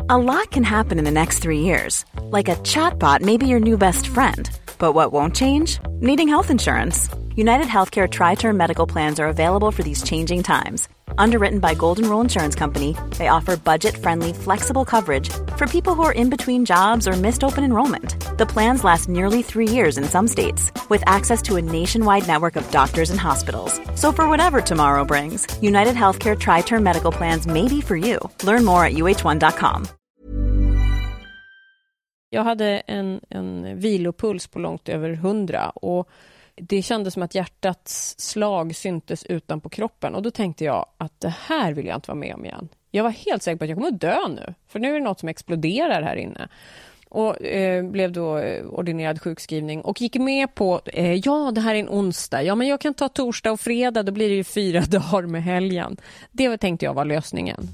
A lot can happen in the next 3 years. Like a chatbot may be your new best friend. But what won't change? Needing health insurance. United Healthcare Tri-Term Medical Plans are available for these changing times. Underwritten by Golden Rule Insurance Company, they offer budget-friendly, flexible coverage for people who are in between jobs or missed open enrollment. The plans last nearly 3 years in some states, with access to a nationwide network of doctors and hospitals. So for whatever tomorrow brings, United Healthcare Tri-Term Medical Plans may be for you. Learn more at uh1.com. Jag hade en vilopuls på långt över 100 och det kändes som att hjärtats slag syntes utanpå kroppen. Och då tänkte jag att det här vill jag inte vara med om igen. Jag var helt säker på att jag kommer att dö nu. För nu är det något som exploderar här inne. Och blev då ordinerad sjukskrivning. Och gick med på, ja det här är en onsdag. Ja men jag kan ta torsdag och fredag. Då blir det ju 4 dagar med helgen. Det tänkte jag var lösningen.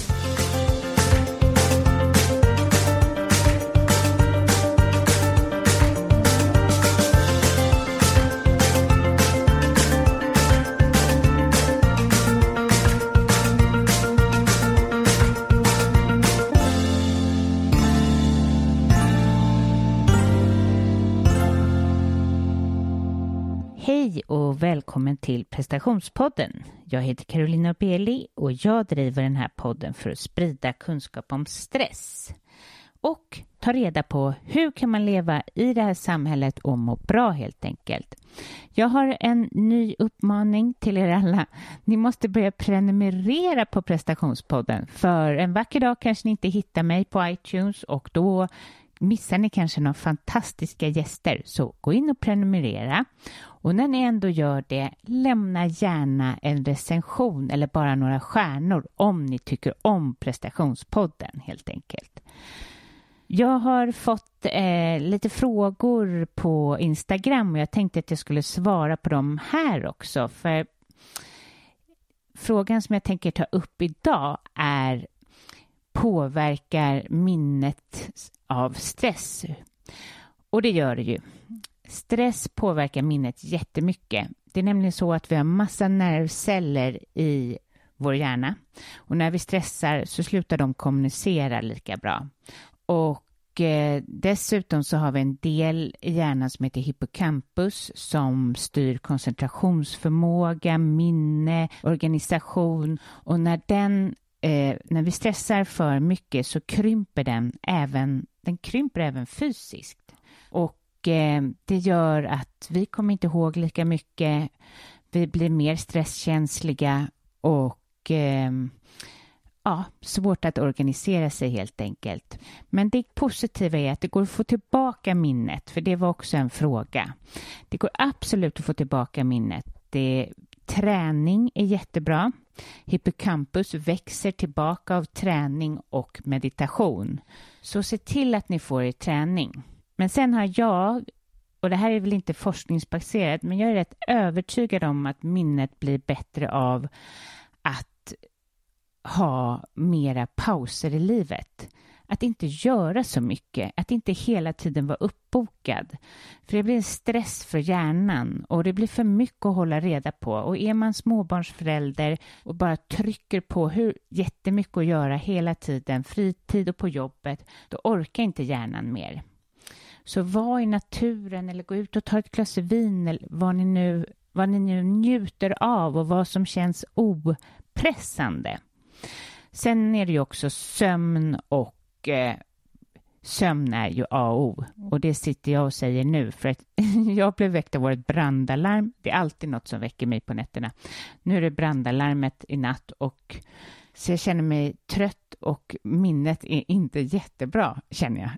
Hej och välkommen till Prestationspodden. Jag heter Carolina Norbeli och jag driver den här podden för att sprida kunskap om stress. Och ta reda på hur kan man leva i det här samhället och må bra helt enkelt. Jag har en ny uppmaning till er alla. Ni måste börja prenumerera på Prestationspodden. För en vacker dag kanske ni inte hittar mig på iTunes och då missar ni kanske några fantastiska gäster. Så gå in och prenumerera. Och när ni ändå gör det, lämna gärna en recension eller bara några stjärnor om ni tycker om Prestationspodden helt enkelt. Jag har fått lite frågor på Instagram och jag tänkte att jag skulle svara på dem här också. För frågan som jag tänker ta upp idag är: påverkar minnet av stress? Och det gör det ju. Stress påverkar minnet jättemycket. Det är nämligen så att vi har massa nervceller i vår hjärna. Och när vi stressar så slutar de kommunicera lika bra. Och dessutom så har vi en del i hjärnan som heter hippocampus som styr koncentrationsförmåga, minne, organisation. Och när vi stressar för mycket så krymper den krymper även fysiskt. Och det gör att vi kommer inte ihåg lika mycket. Vi blir mer stresskänsliga och svårt att organisera sig helt enkelt. Men det positiva är att det går att få tillbaka minnet, för det var också en fråga. Det går absolut att få tillbaka minnet. Träning är jättebra. Hippocampus växer tillbaka av träning och meditation. Så se till att ni får er träning. Men sen har jag, och det här är väl inte forskningsbaserat, men jag är rätt övertygad om att minnet blir bättre av att ha mera pauser i livet. Att inte göra så mycket, att inte hela tiden vara uppbokad. För det blir en stress för hjärnan och det blir för mycket att hålla reda på. Och är man småbarnsförälder och bara trycker på hur jättemycket att göra hela tiden, fritid och på jobbet, då orkar inte hjärnan mer. Så var i naturen eller gå ut och ta ett glas vin eller vad ni nu njuter av och vad som känns opressande. Sen är det ju också sömn och sömn är ju A och O. Och det sitter jag och säger nu för att jag blev väckt av ett brandalarm. Det är alltid något som väcker mig på nätterna. Nu är det brandalarmet i natt och så jag känner mig trött och minnet är inte jättebra, känner jag.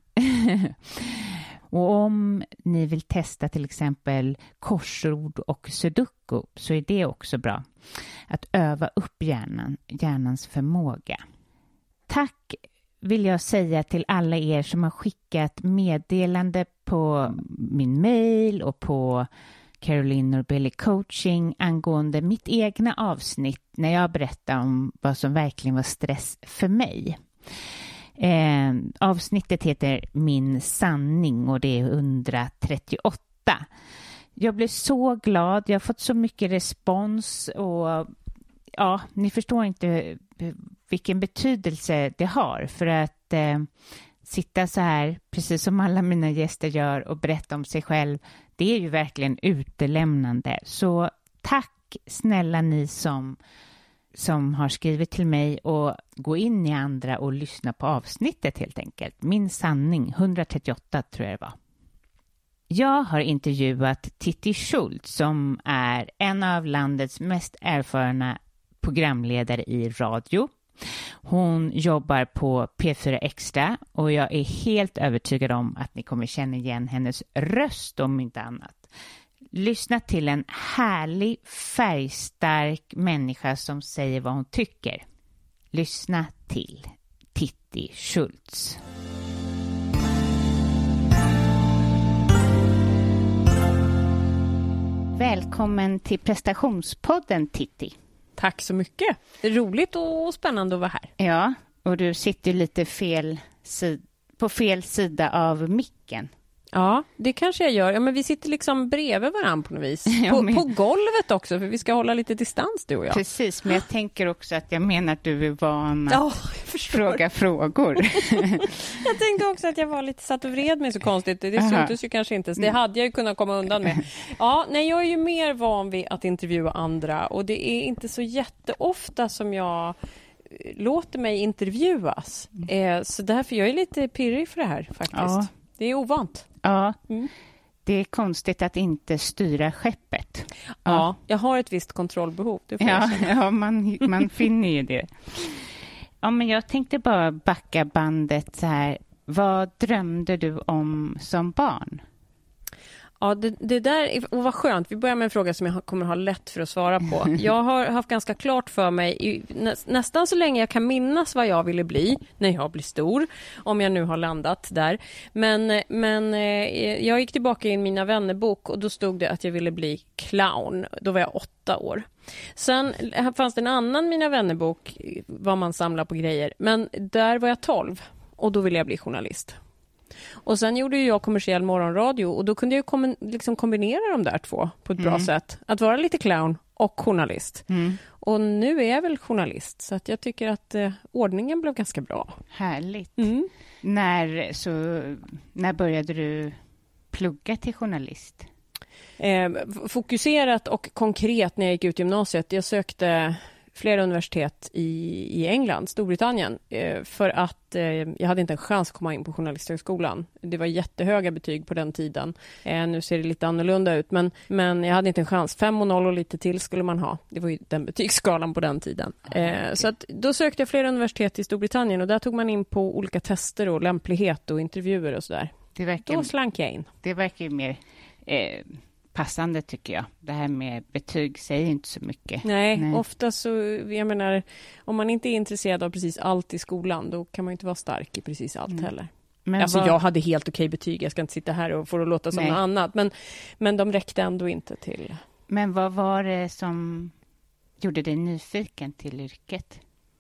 Och om ni vill testa till exempel korsord och sudoku så är det också bra. Att öva upp hjärnans förmåga. Tack vill jag säga till alla er som har skickat meddelande på min mail och på Caroline Norbeli Coaching angående mitt egna avsnitt när jag berättar om vad som verkligen var stress för mig. Avsnittet heter Min sanning och det är 138. Jag blev så glad, jag har fått så mycket respons och ni förstår inte vilken betydelse det har, för att att sitta så här, precis som alla mina gäster gör, och berätta om sig själv, det är ju verkligen utelämnande. Så tack snälla ni som har skrivit till mig, och gå in i andra och lyssna på avsnittet helt enkelt. Min sanning, 138 tror jag det var. Jag har intervjuat Titti Schultz som är en av landets mest erfarna programledare i radio. Hon jobbar på P4 Extra och jag är helt övertygad om att ni kommer känna igen hennes röst om inte annat. Lyssna till en härlig, färgstark människa som säger vad hon tycker. Lyssna till Titti Schultz. Välkommen till prestationspodden, Titti. Tack så mycket. Det är roligt och spännande att vara här. Ja, och du sitter lite på fel sida av micken. Ja, det kanske jag gör. Ja, men vi sitter liksom bredvid varandra på något vis. På golvet också, för vi ska hålla lite distans, du och jag. Precis, men jag tänker också att jag menar att du är van att fråga frågor. Jag tänkte också att jag var lite satt och vred mig så konstigt. Det syntes ju kanske inte. Så det hade jag ju kunnat komma undan med. Ja, nej, jag är ju mer van vid att intervjua andra. Och det är inte så jätteofta som jag låter mig intervjuas. Så därför jag är lite pirrig för det här faktiskt. Ja. Det är ovant. Ja, det är konstigt att inte styra skeppet. Ja, jag har ett visst kontrollbehov. Det får ja, man finner ju det. Ja, men jag tänkte bara backa bandet så här. Vad drömde du om som barn? Ja, det där, och vad skönt. Vi börjar med en fråga som jag kommer ha lätt för att svara på. Jag har haft ganska klart för mig, nästan så länge jag kan minnas vad jag ville bli när jag blir stor, om jag nu har landat där. Men jag gick tillbaka i mina vännerbok och då stod det att jag ville bli clown. Då var jag 8 år. Sen fanns det en annan mina vännerbok, vad man samlar på grejer. Men där var jag 12 och då ville jag bli journalist. Och sen gjorde jag kommersiell morgonradio och då kunde jag liksom kombinera de där två på ett bra sätt. Att vara lite clown och journalist. Och nu är jag väl journalist så att jag tycker att ordningen blev ganska bra. Härligt. När började du plugga till journalist? Fokuserat och konkret när jag gick ut gymnasiet. Jag sökte flera universitet i England, Storbritannien, för att jag hade inte en chans att komma in på journalisthögskolan. Det var jättehöga betyg på den tiden. Nu ser det lite annorlunda ut, men jag hade inte en chans. 5 och 0 och lite till skulle man ha. Det var ju den betygsskalan på den tiden. Så att då sökte jag flera universitet i Storbritannien och där tog man in på olika tester och lämplighet och intervjuer och sådär. Då slank jag in. Det verkar ju mer passande tycker jag. Det här med betyg säger inte så mycket. Nej, ofta så, jag menar, om man inte är intresserad av precis allt i skolan, då kan man inte vara stark i precis allt heller. Men alltså jag hade helt okej betyg, jag ska inte sitta här och få det låta som något annat, men de räckte ändå inte till. Men vad var det som gjorde dig nyfiken till yrket?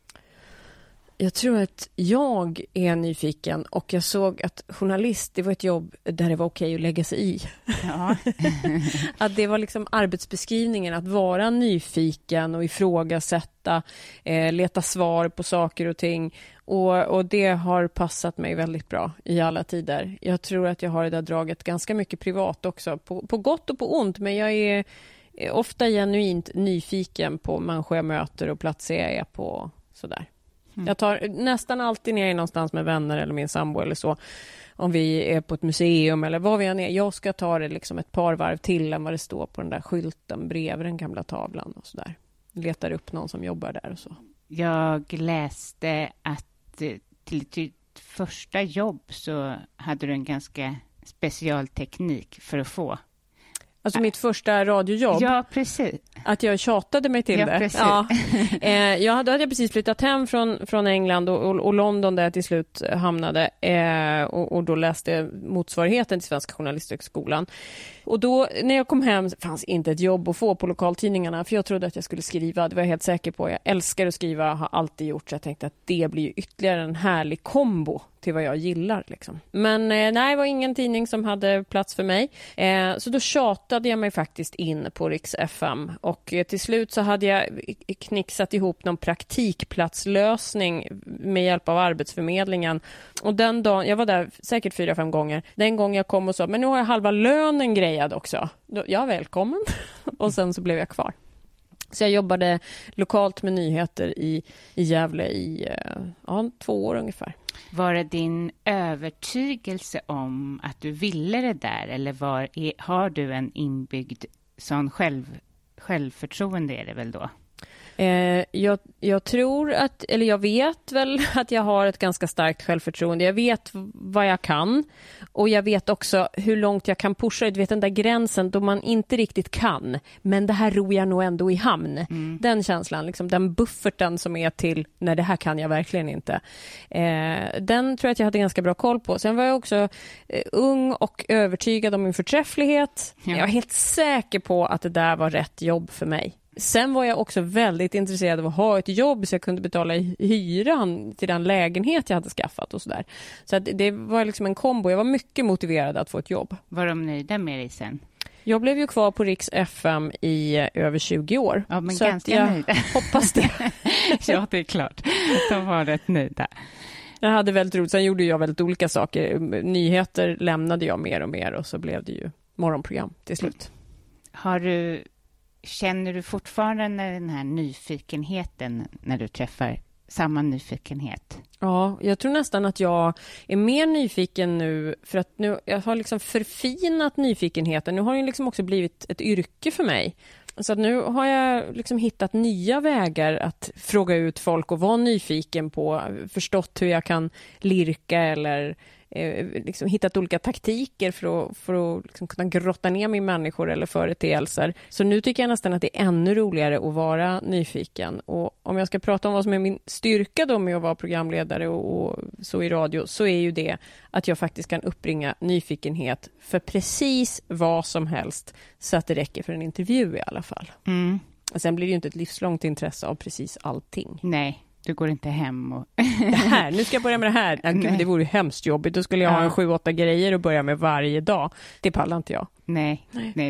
Jag tror att jag är nyfiken och jag såg att journalist, det var ett jobb där det var okej att lägga sig i. Ja. Att det var liksom arbetsbeskrivningen, att vara nyfiken och ifrågasätta, leta svar på saker och ting. Och det har passat mig väldigt bra i alla tider. Jag tror att jag har det där draget ganska mycket privat också, på gott och på ont, men jag är ofta genuint nyfiken på människor jag möter och platser jag är på sådär. Jag tar nästan alltid ner någonstans med vänner eller min sambo eller så. Om vi är på ett museum eller vad vi än är. Jag ska ta det liksom ett par varv till än vad det står på den där skylten bredvid den gamla tavlan och sådär. Letar upp någon som jobbar där och så. Jag läste att till ditt första jobb så hade du en ganska speciell teknik för att få. Alltså mitt första radiojobb. Ja, precis. Att jag tjatade mig till det. Precis. Ja. Då hade jag precis flyttat hem från England och London där jag till slut hamnade. Och då läste jag motsvarigheten till Svenska journalisthögskolan. Och då när jag kom hem fanns inte ett jobb att få på lokaltidningarna. För jag trodde att jag skulle skriva. Det var jag helt säker på. Jag älskar att skriva, har alltid gjort. Så jag tänkte att det blir ju ytterligare en härlig kombo till vad jag gillar. Liksom. Men nej, det var ingen tidning som hade plats för mig. Så då tjatade jag mig faktiskt in på Riks FM och och till slut så hade jag knixat ihop någon praktikplatslösning med hjälp av Arbetsförmedlingen. Och den dagen, jag var där säkert 4-5 gånger, den gången jag kom och sa, men nu har jag halva lönen grejad också. Ja, välkommen. Och sen så blev jag kvar. Så jag jobbade lokalt med nyheter i Gävle i 2 år ungefär. Var det din övertygelse om att du ville det där, eller har du en inbyggd sån självförtroende är det väl då? Jag tror att, eller jag vet väl att jag har ett ganska starkt självförtroende. Jag vet vad jag kan och jag vet också hur långt jag kan pusha. Du vet den där gränsen då man inte riktigt kan, men det här ror jag nog ändå i hamn. Den känslan, liksom, den bufferten som är till när det här kan jag verkligen inte. Den tror jag att jag hade ganska bra koll på. Sen var jag också ung och övertygad om min förträfflighet. Ja. Jag var helt säker på att det där var rätt jobb för mig. Sen var jag också väldigt intresserad av att ha ett jobb så jag kunde betala hyran till den lägenhet jag hade skaffat och sådär. Så att det var liksom en kombo. Jag var mycket motiverad att få ett jobb. Var de nöjda med dig sen? Jag blev ju kvar på Riks FM i över 20 år. Ja, men så ganska jag nöjda. Hoppas det. Ja, det är klart. De var rätt nöjda. Jag hade väldigt roligt. Sen gjorde jag väldigt olika saker. Nyheter lämnade jag mer och mer och så blev det ju morgonprogram till slut. Känner du fortfarande den här nyfikenheten när du träffar samma nyfikenhet? Ja, jag tror nästan att jag är mer nyfiken nu för att nu jag har liksom förfinat nyfikenheten. Nu har det liksom också blivit ett yrke för mig. Så att nu har jag liksom hittat nya vägar att fråga ut folk och vara nyfiken på, förstått hur jag kan lirka eller liksom hittat olika taktiker för att liksom kunna grotta ner mig i människor eller företeelser. Så nu tycker jag nästan att det är ännu roligare att vara nyfiken. Och om jag ska prata om vad som är min styrka då med att vara programledare och så i radio, så är ju det att jag faktiskt kan uppbringa nyfikenhet för precis vad som helst så att det räcker för en intervju i alla fall. Och sen blir det ju inte ett livslångt intresse av precis allting. Nej. Du går inte hem och... nu ska jag börja med det här. Ja, gud, det vore ju hemskt jobbigt. Då skulle jag ha 7-8 grejer att börja med varje dag. Det pallar inte jag. Nej.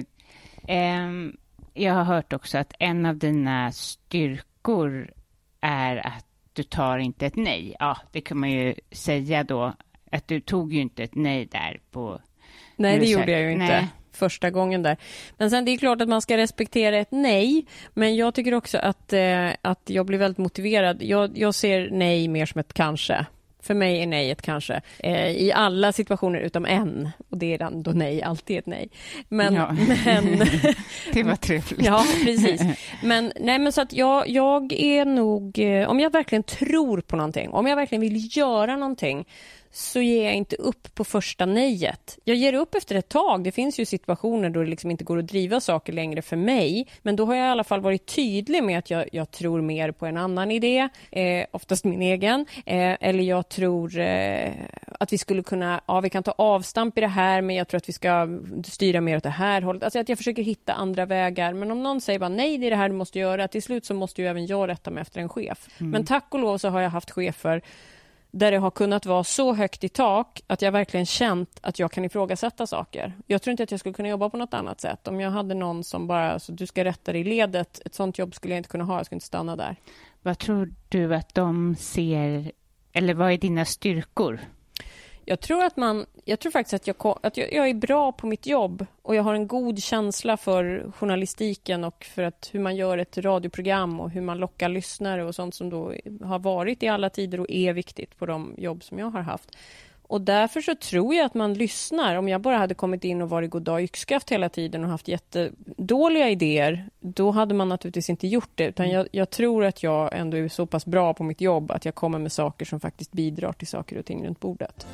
Jag har hört också att en av dina styrkor är att du tar inte ett nej. Ja, det kan man ju säga då. Att du tog ju inte ett nej där på... Nej, det gjorde jag ju inte. Nej. Första gången där. Men sen det är klart att man ska respektera ett nej. Men jag tycker också att jag blir väldigt motiverad. Jag ser nej mer som ett kanske. För mig är nej ett kanske. I alla situationer utom en. Och det är ändå nej, alltid ett nej. Men det var trevligt. Ja, precis. Men så att jag är nog... Om jag verkligen tror på någonting, om jag verkligen vill göra någonting, så ger jag inte upp på första nejet. Jag ger upp efter ett tag. Det finns ju situationer då det liksom inte går att driva saker längre för mig. Men då har jag i alla fall varit tydlig med att jag tror mer på en annan idé. Oftast min egen. Eller jag tror att vi skulle kunna... Ja, vi kan ta avstamp i det här, men jag tror att vi ska styra mer åt det här hållet. Alltså att jag försöker hitta andra vägar. Men om någon säger bara nej, det är det här du måste göra. Till slut så måste ju även jag rätta mig efter en chef. Men tack och lov så har jag haft chefer där det har kunnat vara så högt i tak att jag verkligen känt att jag kan ifrågasätta saker. Jag tror inte att jag skulle kunna jobba på något annat sätt. Om jag hade någon som bara, så du ska rätta dig i ledet, ett sånt jobb skulle jag inte kunna ha, jag skulle inte stanna där. Vad tror du att de ser, eller vad är dina styrkor? Jag tror faktiskt att jag är bra på mitt jobb och jag har en god känsla för journalistiken och för hur man gör ett radioprogram och hur man lockar lyssnare och sånt som då har varit i alla tider och är viktigt på de jobb som jag har haft. Och därför så tror jag att man lyssnar. Om jag bara hade kommit in och varit goddag yxskaft hela tiden och haft jättedåliga idéer, då hade man naturligtvis inte gjort det. Utan jag tror att jag ändå är så pass bra på mitt jobb att jag kommer med saker som faktiskt bidrar till saker och ting runt bordet.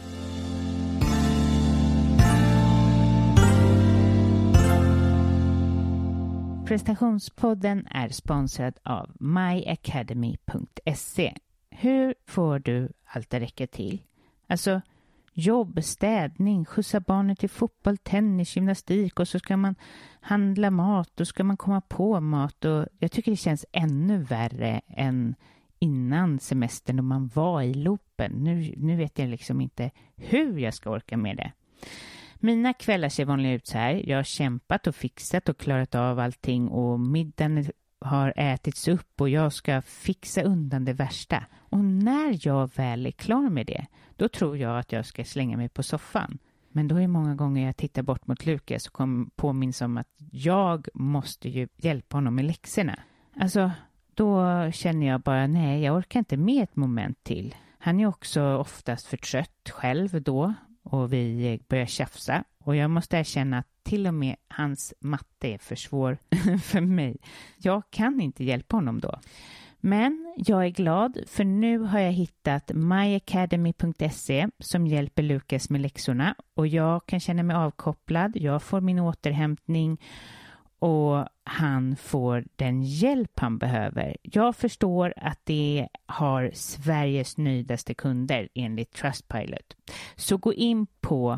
Prestationspodden är sponsrad av myacademy.se. Hur får du allt att räcka till? Alltså jobb, städning, skjutsa barnen till fotboll, tennis, gymnastik och så ska man handla mat och ska man komma på mat. Och jag tycker det känns ännu värre än innan semestern då man var i loopen. Nu vet jag liksom inte hur jag ska orka med det. Mina kvällar ser vanliga ut så här. Jag har kämpat och fixat och klarat av allting och middagen har ätits upp och jag ska fixa undan det värsta. Och när jag väl är klar med det, då tror jag att jag ska slänga mig på soffan. Men då är många gånger jag tittar bort mot Lukas och påminns om att jag måste ju hjälpa honom med läxorna. Alltså, då känner jag bara nej, jag orkar inte med ett moment till. Han är också oftast för trött själv då och vi börjar tjafsa. Och jag måste erkänna att till och med hans matte är för svår för mig. Jag kan inte hjälpa honom då. Men jag är glad för nu har jag hittat myacademy.se som hjälper Lukas med läxorna. Och jag kan känna mig avkopplad, jag får min återhämtning och han får den hjälp han behöver. Jag förstår att det har Sveriges nöjdaste kunder enligt Trustpilot. Så gå in på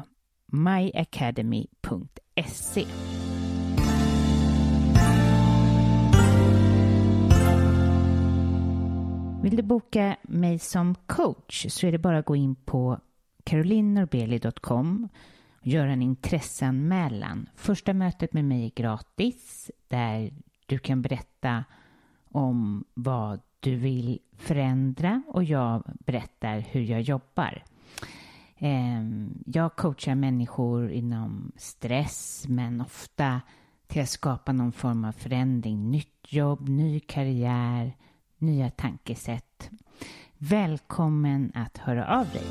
myacademy.se. Vill du boka mig som coach så är det bara att gå in på carolinnorbeli.com och göra en intresseanmälan. Första mötet med mig är gratis där du kan berätta om vad du vill förändra och jag berättar hur jag jobbar. Jag coachar människor inom stress men ofta till att skapa någon form av förändring, nytt jobb, ny karriär, nya tankesätt. Välkommen att höra av dig.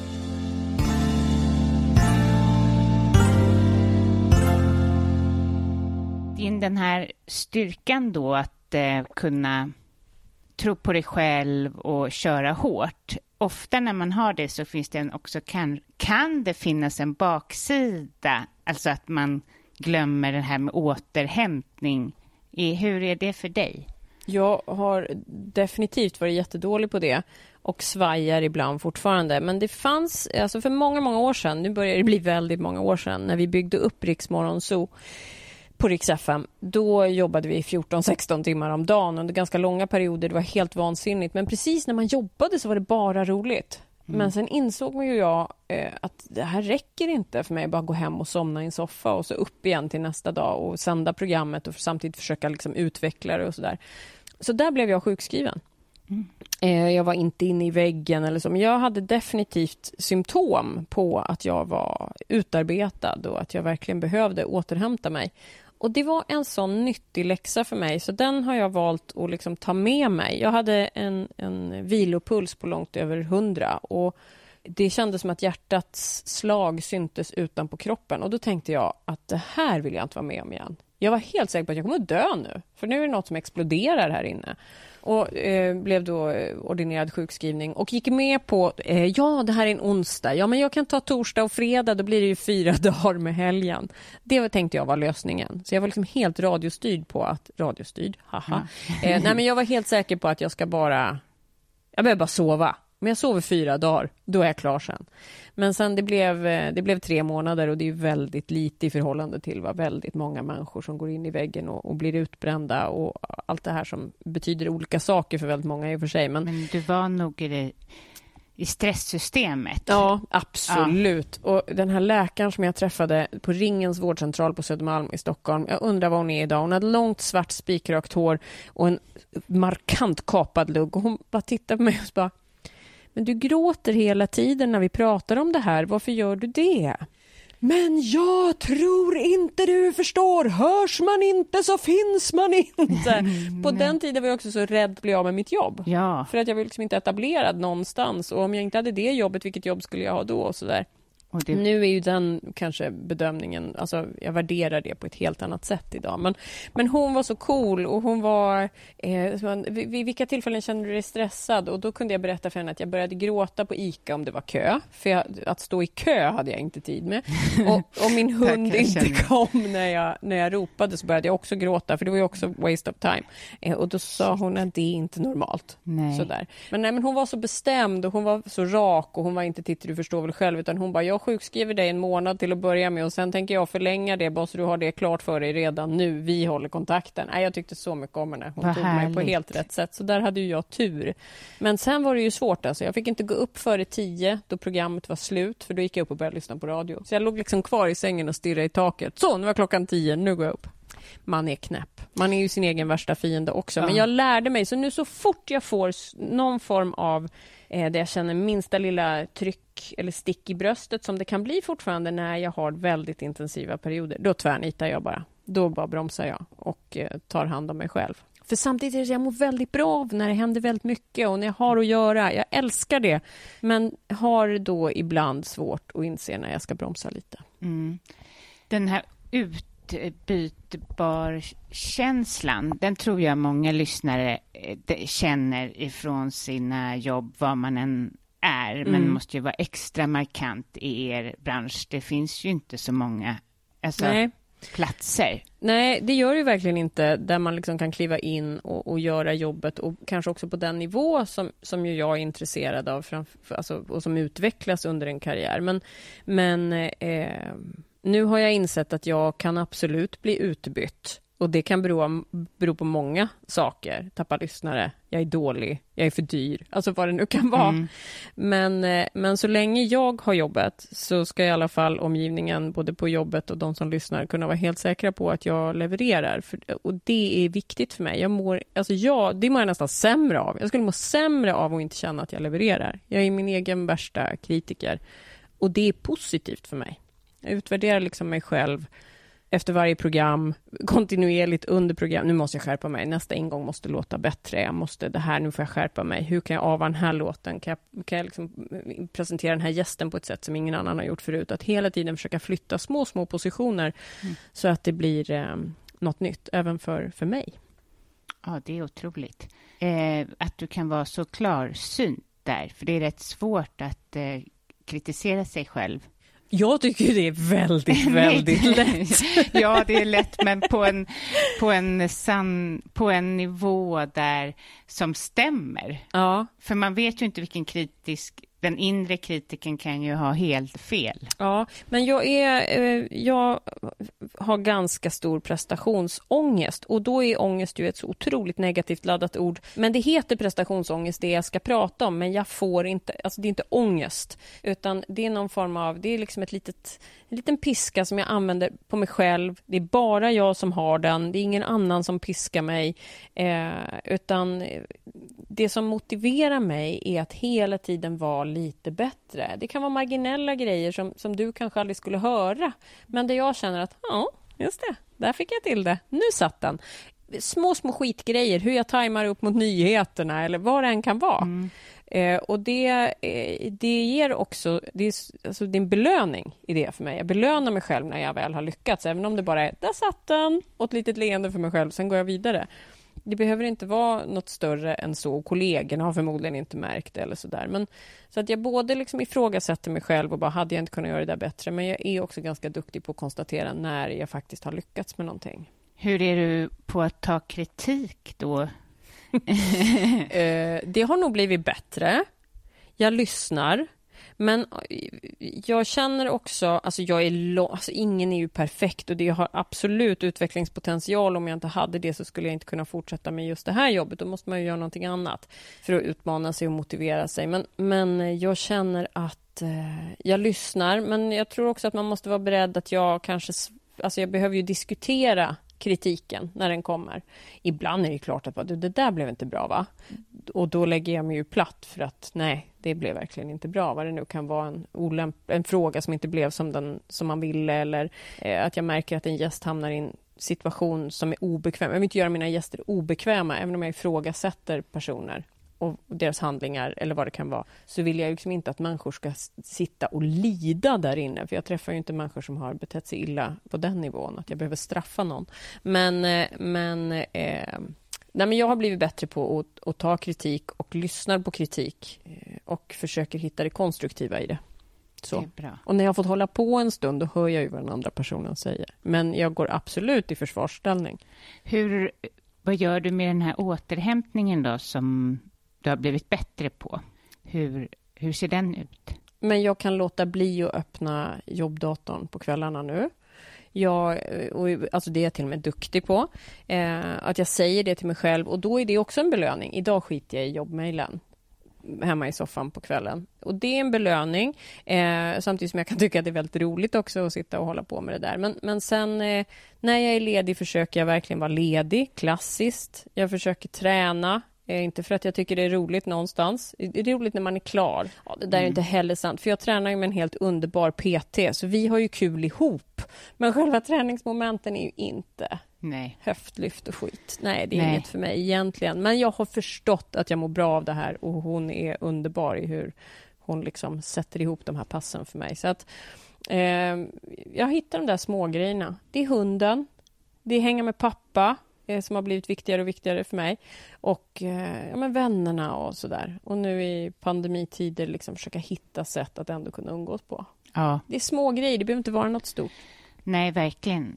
Den här styrkan då att kunna tro på dig själv och köra hårt. Ofta när man har det så finns det också kan det finnas en baksida. Alltså att man glömmer det här med återhämtning. Hur är det för dig? Jag har definitivt varit jättedålig på det och svajar ibland fortfarande. Men det fanns, alltså för många, många år sedan, nu börjar det bli väldigt många år sedan, när vi byggde upp Riks Morgonzoo på Riks FM, då jobbade vi 14-16 timmar om dagen under ganska långa perioder. Det var helt vansinnigt. Men precis när man jobbade så var det bara roligt. Men sen insåg man ju att det här räcker inte för mig. Bara gå hem och somna i en soffa och så upp igen till nästa dag och sända programmet och samtidigt försöka liksom utveckla det och sådär. Så där blev jag sjukskriven. Jag var inte inne i väggen eller så, men jag hade definitivt symptom på att jag var utarbetad och att jag verkligen behövde återhämta mig. Och det var en sån nyttig läxa för mig, så den har jag valt att liksom ta med mig. Jag hade en vilopuls på långt över 100 och det kändes som att hjärtats slag syntes utanpå kroppen. Och då tänkte jag att det här vill jag inte vara med om igen. Jag var helt säker på att jag kommer att dö nu, för nu är det något som exploderar här inne. Och blev då ordinerad sjukskrivning och gick med på, det här är en onsdag. Ja, men jag kan ta torsdag och fredag, då blir det ju 4 dagar med helgen. Det tänkte jag var lösningen. Så jag var liksom helt radiostyrd på att, haha. Nej, men jag var helt säker på att jag behöver bara sova. Men jag sover 4 dagar, då är jag klar sen. Men sen det blev 3 månader och det är väldigt lite i förhållande till vad väldigt många människor som går in i väggen och blir utbrända och allt det här som betyder olika saker för väldigt många i och för sig. Men du var nog i stresssystemet. Ja, absolut. Ja. Och den här läkaren som jag träffade på Ringens vårdcentral på Södermalm i Stockholm, jag undrar vad hon är idag. Hon hade långt svart spikrakt hår och en markant kapad lugg och hon bara tittade på mig och bara: men du gråter hela tiden när vi pratar om det här. Varför gör du det? Men jag tror inte du förstår. Hörs man inte så finns man inte. På den tiden var jag också så rädd att bli av med mitt jobb. Ja. För att jag var liksom inte etablerad någonstans. Och om jag inte hade det jobbet, vilket jobb skulle jag ha då? Och så där. Nu är ju den kanske bedömningen, alltså jag värderar det på ett helt annat sätt idag. Men hon var så cool och hon var, vid vilka tillfällen kände du dig stressad? Och då kunde jag berätta för henne att jag började gråta på ICA om det var kö. För att stå i kö hade jag inte tid med. Och min hund inte kom när jag ropade, så började jag också gråta, för det var ju också waste of time. Och då sa hon att det är inte normalt. Nej. Sådär. Men hon var så bestämd och hon var så rak och hon var inte, titta du förstår väl själv, utan hon bara, jag sjukskriver dig en månad till att börja med och sen tänker jag förlänga det bara så du har det klart för dig redan nu. Vi håller kontakten. Nej, jag tyckte så mycket om henne. Hon tog mig på helt rätt sätt. Så där hade ju jag tur. Men sen var det ju svårt. Alltså. Jag fick inte gå upp före 10 då programmet var slut. För då gick jag upp och började lyssna på radio. Så jag låg liksom kvar i sängen och stirrade i taket. Så, nu var klockan 10. Nu går jag upp. Man är knäpp. Man är ju sin egen värsta fiende också. Ja. Men jag lärde mig. Så nu så fort jag får någon form av där jag känner minsta lilla tryck eller stick i bröstet som det kan bli fortfarande när jag har väldigt intensiva perioder. Då tvärnitar jag bara. Då bara bromsar jag och tar hand om mig själv. För samtidigt är det så jag mår väldigt bra av när det händer väldigt mycket och när jag har att göra. Jag älskar det. Men har då ibland svårt att inse när jag ska bromsa lite. Mm. Den här utbytbar känslan, den tror jag många lyssnare känner ifrån sina jobb, vad man än är, men måste ju vara extra markant i er bransch. Det finns ju inte så många platser. Nej, det gör ju verkligen inte där man liksom kan kliva in och göra jobbet och kanske också på den nivå som ju jag är intresserad av och som utvecklas under en karriär. Men nu har jag insett att jag kan absolut bli utbytt. Och det kan bero på många saker. Tappa lyssnare, jag är dålig, jag är för dyr. Alltså vad det nu kan vara. Men så länge jag har jobbet så ska i alla fall omgivningen både på jobbet och de som lyssnar kunna vara helt säkra på att jag levererar. Och det är viktigt för mig. Det mår jag nästan sämre av. Jag skulle må sämre av att inte känna att jag levererar. Jag är min egen värsta kritiker. Och det är positivt för mig. Jag utvärderar liksom mig själv efter varje program, kontinuerligt under program. Nu måste jag skärpa mig. Nästa ingång måste låta bättre. Nu får jag skärpa mig. Hur kan jag ava den här låten? Kan jag liksom presentera den här gästen på ett sätt som ingen annan har gjort förut? Att hela tiden försöka flytta små positioner så att det blir något nytt, även för mig. Ja, det är otroligt. Att du kan vara så klarsynt där. För det är rätt svårt att kritisera sig själv. Jag tycker det är väldigt, väldigt lätt. Ja, det är lätt, men på en nivå där som stämmer. Ja. För man vet ju inte vilken den inre kritiken kan ju ha helt fel. Ja, men jag har ganska stor prestationsångest och då är ångest ju ett så otroligt negativt laddat ord. Men det heter prestationsångest, det jag ska prata om, men jag får inte, alltså det är inte ångest utan det är någon form av, det är liksom en liten piska som jag använder på mig själv. Det är bara jag som har den, det är ingen annan som piskar mig utan det som motiverar mig är att hela tiden vara lite bättre. Det kan vara marginella grejer som du kanske aldrig skulle höra. Men där jag känner att, ja, just det, där fick jag till det. Nu satt den. Små skitgrejer, hur jag tajmar upp mot nyheterna eller vad det än kan vara. Och det ger också, det är en belöning i det för mig. Jag belönar mig själv när jag väl har lyckats. Även om det bara är, där satt den, och ett litet leende för mig själv, sen går jag vidare. Det behöver inte vara något större än så. Och kollegorna har förmodligen inte märkt det eller sådär. Men så att jag både liksom ifrågasätter mig själv och bara, hade jag inte kunnat göra det där bättre. Men jag är också ganska duktig på att konstatera när jag faktiskt har lyckats med någonting. Hur är du på att ta kritik då? Det har nog blivit bättre. Jag lyssnar. Men jag känner också, alltså ingen är ju perfekt och det har absolut utvecklingspotential. Om jag inte hade det så skulle jag inte kunna fortsätta med just det här jobbet. Då måste man ju göra någonting annat för att utmana sig och motivera sig. Men jag känner att jag lyssnar, men jag tror också att man måste vara beredd att jag behöver ju diskutera kritiken när den kommer. Ibland är det klart att det där blev inte bra, va? Och då lägger jag mig ju platt för att nej, det blev verkligen inte bra. Vad det nu kan vara en fråga som inte blev som man ville, eller att jag märker att en gäst hamnar i en situation som är obekväm. Jag vill inte göra mina gäster obekväma, även om jag ifrågasätter personer och deras handlingar eller vad det kan vara, så vill jag liksom inte att människor ska sitta och lida där inne, för jag träffar ju inte människor som har betett sig illa på den nivån att jag behöver straffa någon. Men jag har blivit bättre på att ta kritik och lyssnar på kritik och försöker hitta det konstruktiva i det. Så. Det är bra. Och när jag har fått hålla på en stund, då hör jag ju vad den andra personen säger. Men jag går absolut i försvarsställning. Vad gör du med den här återhämtningen då som du har blivit bättre på? Hur ser den ut? men jag kan låta bli att öppna jobbdatorn på kvällarna nu. Alltså det är jag till och med duktig på. Att jag säger det till mig själv, och då är det också en belöning. Idag skiter jag i jobbmailen hemma i soffan på kvällen. Och det är en belöning. Samtidigt som jag kan tycka att det är väldigt roligt också att sitta och hålla på med det där. Men sen när jag är ledig försöker jag verkligen vara ledig, klassiskt. Jag försöker träna. Inte för att jag tycker det är roligt någonstans. Det är roligt när man är klar. Ja, det där är inte heller sant. För jag tränar ju med en helt underbar PT. Så vi har ju kul ihop. Men själva träningsmomenten är ju inte höftlyft och skit. Nej, det är inget för mig egentligen. Men jag har förstått att jag mår bra av det här. Och hon är underbar i hur hon liksom sätter ihop de här passen för mig. Så att jag hittar de där små grejerna. Det är hunden. Det är hänga med pappa. Som har blivit viktigare och viktigare för mig. Och men vännerna och sådär. Och nu i pandemitider liksom försöka hitta sätt att ändå kunna umgås på. Ja. Det är små grejer, det behöver inte vara något stort. Nej, verkligen.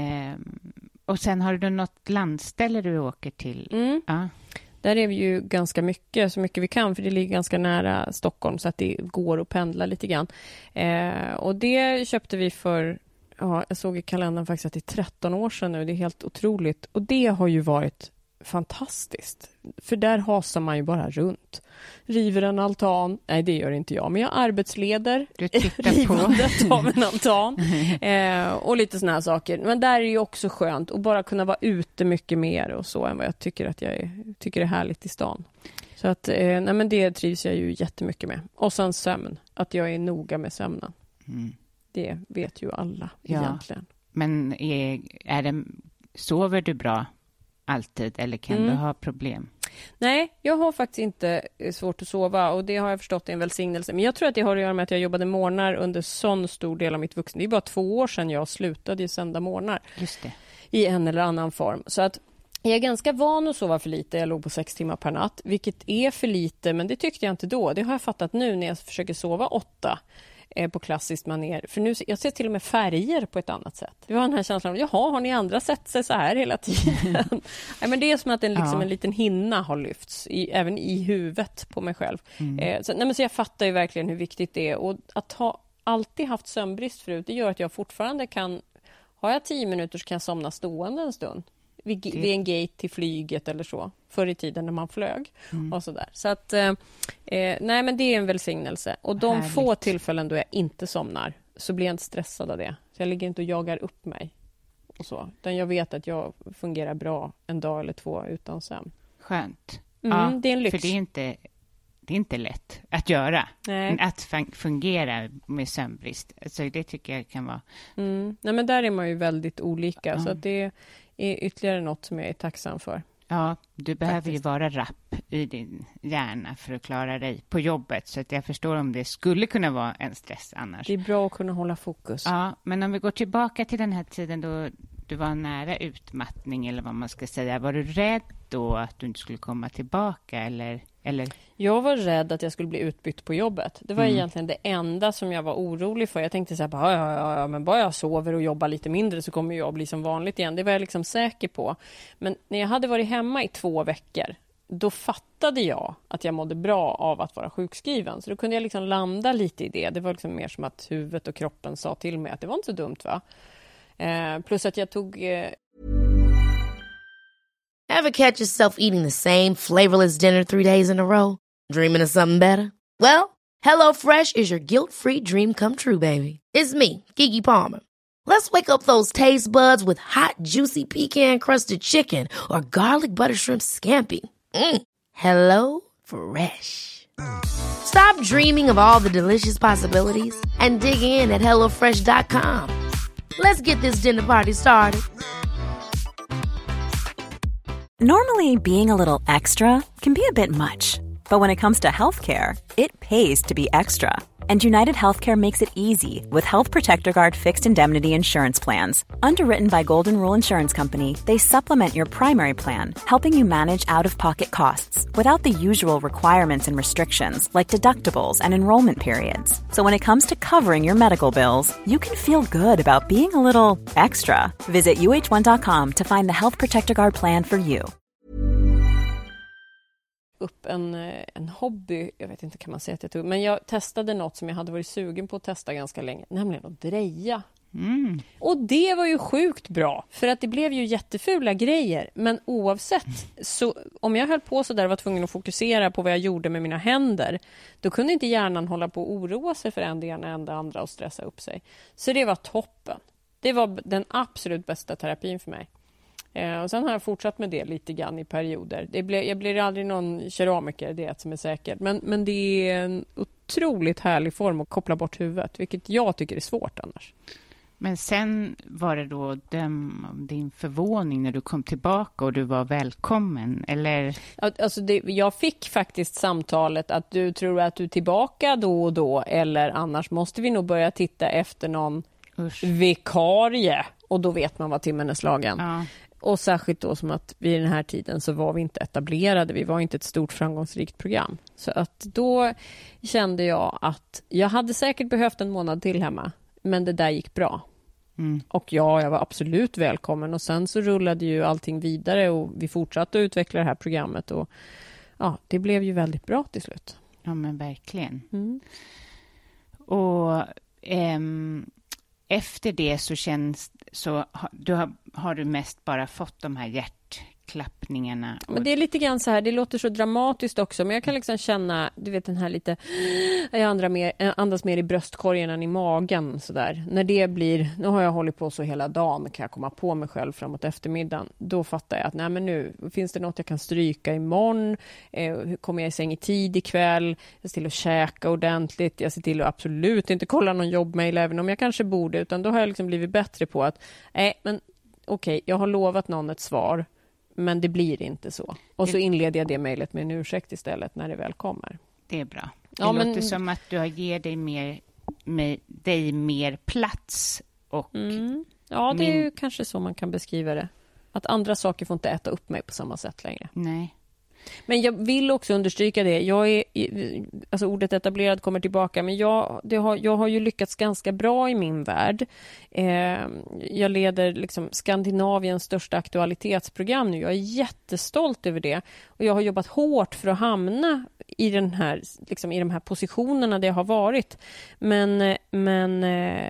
Och sen har du något landställe du åker till? Ja. Där är vi ju ganska mycket, så mycket vi kan, för det ligger ganska nära Stockholm så att det går att pendla lite grann. Och det köpte vi för... Ja, jag såg i kalendern faktiskt att det är 13 år sedan nu. Det är helt otroligt. Och det har ju varit fantastiskt. För där hasar man ju bara runt. River en altan. Nej, det gör inte jag. Men jag arbetsleder rivandet av en altan. Och lite såna här saker. Men där är det ju också skönt att bara kunna vara ute mycket mer och så än vad jag tycker att tycker är härligt i stan. Så att nej, men det trivs jag ju jättemycket med. Och sen sömn. Att jag är noga med sömnen. Mm. Det vet ju alla egentligen. Men sover du bra alltid eller kan du ha problem? Nej, jag har faktiskt inte svårt att sova och det har jag förstått är en välsignelse. Men jag tror att det har att göra med att jag jobbade morgnar under sån stor del av mitt vuxen. Det är bara 2 år sedan jag slutade i söndag morgnar. Just det. I en eller annan form. Så att jag är ganska van att sova för lite. Jag låg på 6 timmar per natt, vilket är för lite, men det tyckte jag inte då. Det har jag fattat nu när jag försöker sova 8 på klassiskt manér. För nu, jag ser till och med färger på ett annat sätt. Det var den här känslan av, jaha, har ni andra sett sig så här hela tiden? Nej, men det är som att en liten hinna har lyfts, även i huvudet på mig själv. Så jag fattar ju verkligen hur viktigt det är. Och att ha alltid haft sömnbrist förut, det gör att jag fortfarande kan, har jag 10 minuter så kan jag somna stående en stund. Vid en gate till flyget eller så. Förr i tiden när man flög. Och så där. Så att, nej men det är en välsignelse. Och de få tillfällen då jag inte somnar så blir jag inte stressad av det. Så jag ligger inte och jagar upp mig. Och så. Utan jag vet att jag fungerar bra en dag eller 2 utan sömn. Skönt. Ja, det är en lyx. För det är inte lätt att göra. Nej. Att fungera med sömnbrist. Alltså det tycker jag kan vara... Nej men där är man ju väldigt olika. Så att det är ytterligare något som jag är tacksam för. Ja, du behöver ju vara rapp i din hjärna för att klara dig på jobbet. Så att jag förstår om det skulle kunna vara en stress annars. Det är bra att kunna hålla fokus. Ja, men om vi går tillbaka till den här tiden då du var nära utmattning eller vad man ska säga. Var du rädd då att du inte skulle komma tillbaka eller? Jag var rädd att jag skulle bli utbytt på jobbet. Det var egentligen det enda som jag var orolig för. Jag tänkte så här, men bara jag sover och jobbar lite mindre så kommer jag bli som vanligt igen. Det var jag liksom säker på. Men när jag hade varit hemma i 2 veckor, då fattade jag att jag mådde bra av att vara sjukskriven. Så då kunde jag liksom landa lite i det. Det var liksom mer som att huvudet och kroppen sa till mig att det var inte så dumt, va? Plus att jag tog... Ever catch yourself eating the same flavorless dinner 3 days in a row? Dreaming of something better? Well, HelloFresh is your guilt-free dream come true, baby. It's me, Keke Palmer. Let's wake up those taste buds with hot, juicy pecan-crusted chicken or garlic butter shrimp scampi. Hello Fresh. Stop dreaming of all the delicious possibilities and dig in at HelloFresh.com. Let's get this dinner party started. Normally, being a little extra can be a bit much. But when it comes to healthcare, it pays to be extra. And United Healthcare makes it easy with Health Protector Guard fixed indemnity insurance plans. Underwritten by Golden Rule Insurance Company, they supplement your primary plan, helping you manage out-of-pocket costs without the usual requirements and restrictions like deductibles and enrollment periods. So when it comes to covering your medical bills, you can feel good about being a little extra. Visit UH1.com to find the Health Protector Guard plan for you. upp en hobby, jag vet inte kan man säga att jag tog, men jag testade något som jag hade varit sugen på att testa ganska länge, nämligen att dreja. Och det var ju sjukt bra, för att det blev ju jättefula grejer, men oavsett, så om jag höll på så där och var tvungen att fokusera på vad jag gjorde med mina händer, då kunde inte hjärnan hålla på och oroa sig för en det ena än det andra och stressa upp sig. Så det var toppen. Det var den absolut bästa terapin för mig. Och sen har jag fortsatt med det lite grann i perioder. Jag blir aldrig någon keramiker, det är ett som är säkert. Men det är en otroligt härlig form att koppla bort huvudet, vilket jag tycker är svårt annars. Men sen var det då din förvåning när du kom tillbaka och du var välkommen, eller? Alltså jag fick faktiskt samtalet att du tror att du är tillbaka då och då, eller annars måste vi nog börja titta efter någon vikarie. Och då vet man vad timmen är slagen. Ja. Och särskilt då som att vid den här tiden så var vi inte etablerade. Vi var inte ett stort framgångsrikt program. Så att då kände jag att jag hade säkert behövt en månad till hemma. Men det där gick bra. Och jag var absolut välkommen. Och sen så rullade ju allting vidare och vi fortsatte att utveckla det här programmet. Och ja, det blev ju väldigt bra till slut. Ja, men verkligen. Och efter det så har du mest bara fått de här hjärtklappningarna. Men det är lite grann så här, det låter så dramatiskt också, men jag kan liksom känna, du vet den här lite, jag andas mer i bröstkorgen än i magen så där. När det blir, nu har jag hållit på så hela dagen, kan jag komma på mig själv framåt eftermiddagen, då fattar jag att nej men nu finns det något jag kan stryka imorgon, kommer jag i säng i tid ikväll, jag ser till att käka ordentligt, jag ser till att absolut inte kolla någon jobbmail även om jag kanske borde, utan då har jag liksom blivit bättre på att okej, jag har lovat någon ett svar, men det blir inte så. Och så inleder jag det mejlet med en ursäkt istället när det väl kommer. Det är bra. Det låter som att du ger dig mer plats. Och Ja, det är ju kanske så man kan beskriva det. Att andra saker får inte äta upp mig på samma sätt längre. Nej. Men jag vill också understryka det. Alltså ordet etablerad kommer tillbaka, men jag har ju lyckats ganska bra i min värld. Jag leder liksom Skandinaviens största aktualitetsprogram nu. Jag är jättestolt över det. Och jag har jobbat hårt för att hamna i den här, liksom, i de här positionerna där jag har varit. Men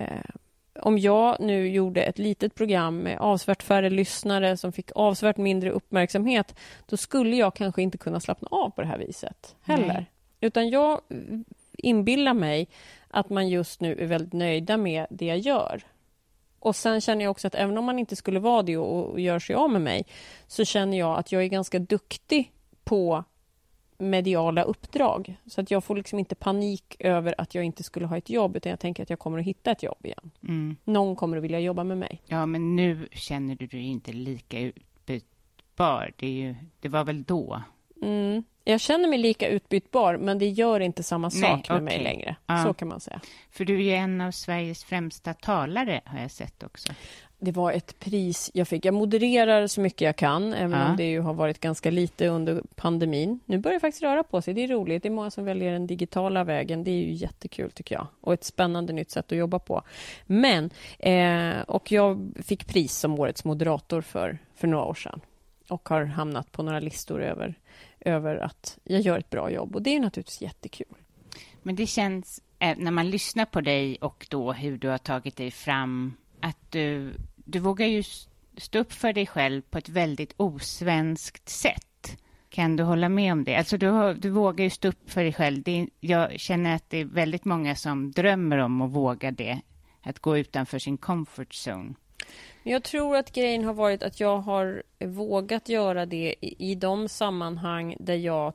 om jag nu gjorde ett litet program med avsevärt färre lyssnare som fick avsevärt mindre uppmärksamhet, då skulle jag kanske inte kunna slappna av på det här viset heller. Nej. Utan jag inbillar mig att man just nu är väldigt nöjda med det jag gör. Och sen känner jag också att även om man inte skulle vara det och gör sig av med mig, så känner jag att jag är ganska duktig på mediala uppdrag. Så att jag får liksom inte panik över att jag inte skulle ha ett jobb, utan jag tänker att jag kommer att hitta ett jobb igen. Någon kommer att vilja jobba med mig. Ja, men nu känner du dig inte lika utbytbar. Det var väl då? Jag känner mig lika utbytbar, men det gör inte samma sak med mig längre. Så kan man säga. För du är ju en av Sveriges främsta talare, har jag sett också. Det var ett pris jag fick. Jag modererar så mycket jag kan, även om det ju har varit ganska lite under pandemin. Nu börjar det faktiskt röra på sig. Det är roligt. Det är många som väljer den digitala vägen. Det är ju jättekul tycker jag. Och ett spännande nytt sätt att jobba på. Men, och jag fick pris som årets moderator för några år sedan. Och har hamnat på några listor över att jag gör ett bra jobb. Och det är naturligtvis jättekul. Men det känns, när man lyssnar på dig och då hur du har tagit dig fram, att du vågar ju stå upp för dig själv på ett väldigt osvenskt sätt. Kan du hålla med om det? Alltså du vågar ju stå upp för dig själv. Jag känner att det är väldigt många som drömmer om att våga det. Att gå utanför sin comfort zone. Jag tror att grejen har varit att jag har vågat göra det i de sammanhang där jag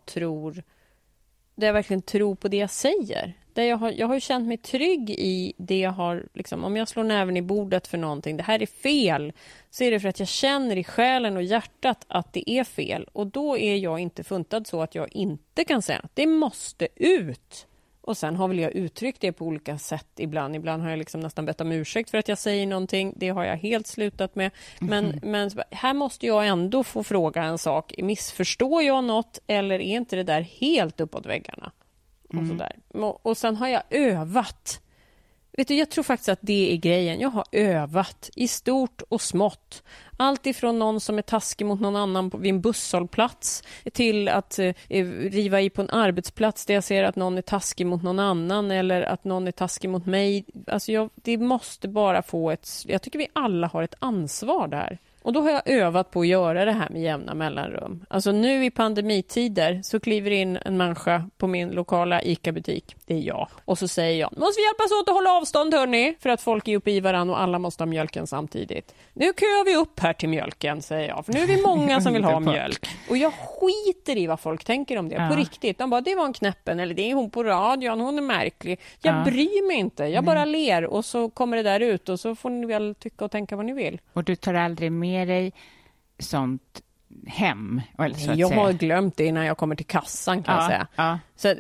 verkligen tror på det jag säger. Där jag har känt mig trygg i det jag har, liksom, om jag slår näven i bordet för någonting, det här är fel, så är det för att jag känner i själen och hjärtat att det är fel. Och då är jag inte funtad så att jag inte kan säga att det måste ut. Och sen har väl jag uttryckt det på olika sätt ibland. Ibland har jag liksom nästan bett om ursäkt för att jag säger någonting. Det har jag helt slutat med. Men här måste jag ändå få fråga en sak. Missförstår jag något eller är inte det där helt uppåt väggarna? Och, sådär. Och sen har jag övat Vet du, jag tror faktiskt att det är grejen. Jag har övat i stort och smått. Allt ifrån någon som är taskig mot någon annan vid en busshållplats till att riva i på en arbetsplats där jag ser att någon är taskig mot någon annan eller att någon är taskig mot mig. Alltså det måste bara få jag tycker vi alla har ett ansvar där. Och då har jag övat på att göra det här med jämna mellanrum. Alltså nu i pandemitider så kliver in en människa på min lokala ICA-butik. Det är jag. Och så säger jag, måste vi hjälpas åt att hålla avstånd hörni? För att folk är uppe i varandra och alla måste ha mjölken samtidigt. Nu köar vi upp här till mjölken, säger jag. För nu är vi många som vill ha mjölk. Och jag skiter i vad folk tänker om det. Ja. På riktigt. De bara, det var en knäppen. Eller det är hon på radion, hon är märklig. Jag bryr mig inte. Jag bara ler. Och så kommer det där ut. Och så får ni väl tycka och tänka vad ni vill. Och du tar aldrig med dig sånt hem? Eller så att jag säga. har glömt det när jag kommer till kassan kan jag säga. Ja.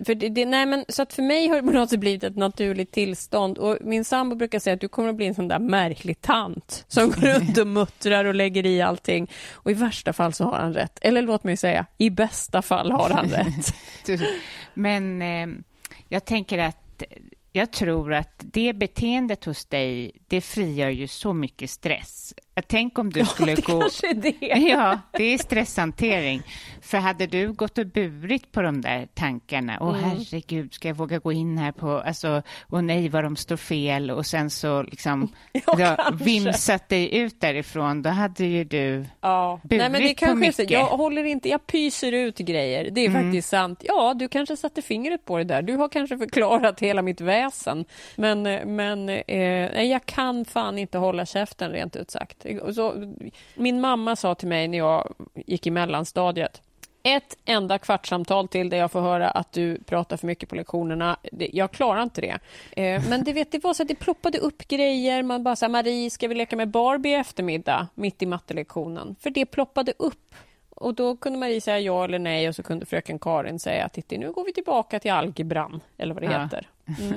Så att för mig har det på något sätt blivit ett naturligt tillstånd. Och min sambo brukar säga att du kommer att bli en sån där märklig tant som går runt och muttrar och lägger i allting. Och i värsta fall så har han rätt. Eller låt mig säga, i bästa fall har han rätt. Men jag tänker att jag tror att det beteendet hos dig, det frigör ju så mycket stress. Jag tänk om du skulle gå... Kanske det. Ja, det är stresshantering. För hade du gått och burit på de där tankarna, herregud, ska jag våga gå in här på, alltså, och nej vad de står fel, och sen så liksom vimsat dig ut därifrån, då hade ju du burit nej, men det på kanske mycket. Jag pyser ut grejer. Det är faktiskt sant. Ja, du kanske satte fingret på det där. Du har kanske förklarat hela mitt väsen. Men jag kan fan inte hålla käften rent ut sagt. Så, min mamma sa till mig när jag gick i mellanstadiet, ett enda kvartssamtal till där jag får höra att du pratar för mycket på lektionerna. Jag klarar inte det. Men det var så att det ploppade upp grejer. Man bara sa, Marie, ska vi leka med Barbie i eftermiddag mitt i mattelektionen? För det ploppade upp. Och då kunde Marie säga ja eller nej, och så kunde fröken Karin säga att nu går vi tillbaka till algebran, eller vad det heter.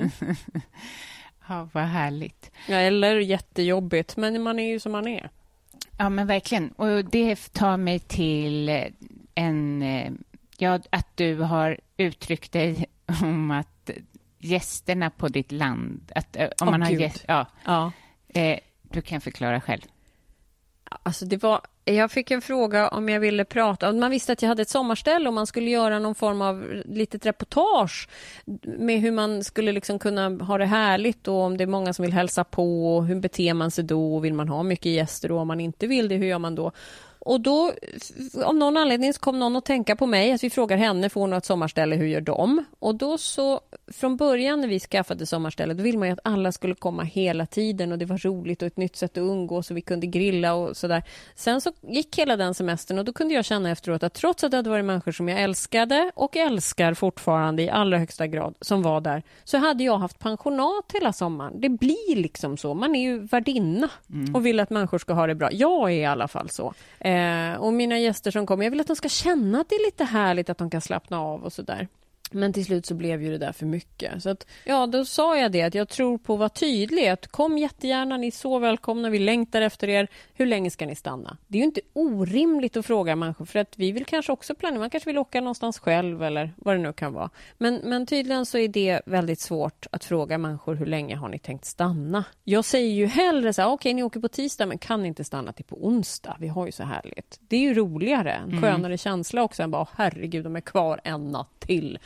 Ja, vad härligt. Ja, eller jättejobbigt, men man är ju som man är. Ja, men verkligen. Och det tar mig till att du har uttryckt dig om att gästerna på ditt land, att om man har gäster, du kan förklara själv. Alltså jag fick en fråga om jag ville prata. Man visste att jag hade ett sommarställe och man skulle göra någon form av litet reportage med hur man skulle liksom kunna ha det härligt, och om det är många som vill hälsa på, och hur beter man sig då, vill man ha mycket gäster, och om man inte vill det, hur gör man då? Och då, av någon anledning, så kom någon att tänka på mig. Att vi frågar henne, får hon ett sommarställe, hur gör de? Och då så, från början när vi skaffade sommarställe, då ville man ju att alla skulle komma hela tiden. Och det var roligt och ett nytt sätt att umgås, och vi kunde grilla och sådär. Sen så gick hela den semestern, och då kunde jag känna efteråt att trots att det hade varit människor som jag älskade och älskar fortfarande i allra högsta grad som var där, så hade jag haft pensionat hela sommaren. Det blir liksom så. Man är ju värdinna och vill att människor ska ha det bra. Jag är i alla fall så. Och mina gäster som kommer, jag vill att de ska känna att det är lite härligt, att de kan slappna av och sådär. Men till slut så blev ju det där för mycket. Så att, då sa jag det, att jag tror på att vara tydlig. Att kom jättegärna, ni är så välkomna, vi längtar efter er. Hur länge ska ni stanna? Det är ju inte orimligt att fråga människor, för att vi vill kanske också planera. Man kanske vill åka någonstans själv eller vad det nu kan vara. Men tydligen så är det väldigt svårt att fråga människor, hur länge har ni tänkt stanna? Jag säger ju hellre så här, okej, ni åker på tisdag, men kan ni inte stanna till på onsdag? Vi har ju så härligt. Det är ju roligare, en skönare känsla också än bara, herregud, de är kvar en natt till.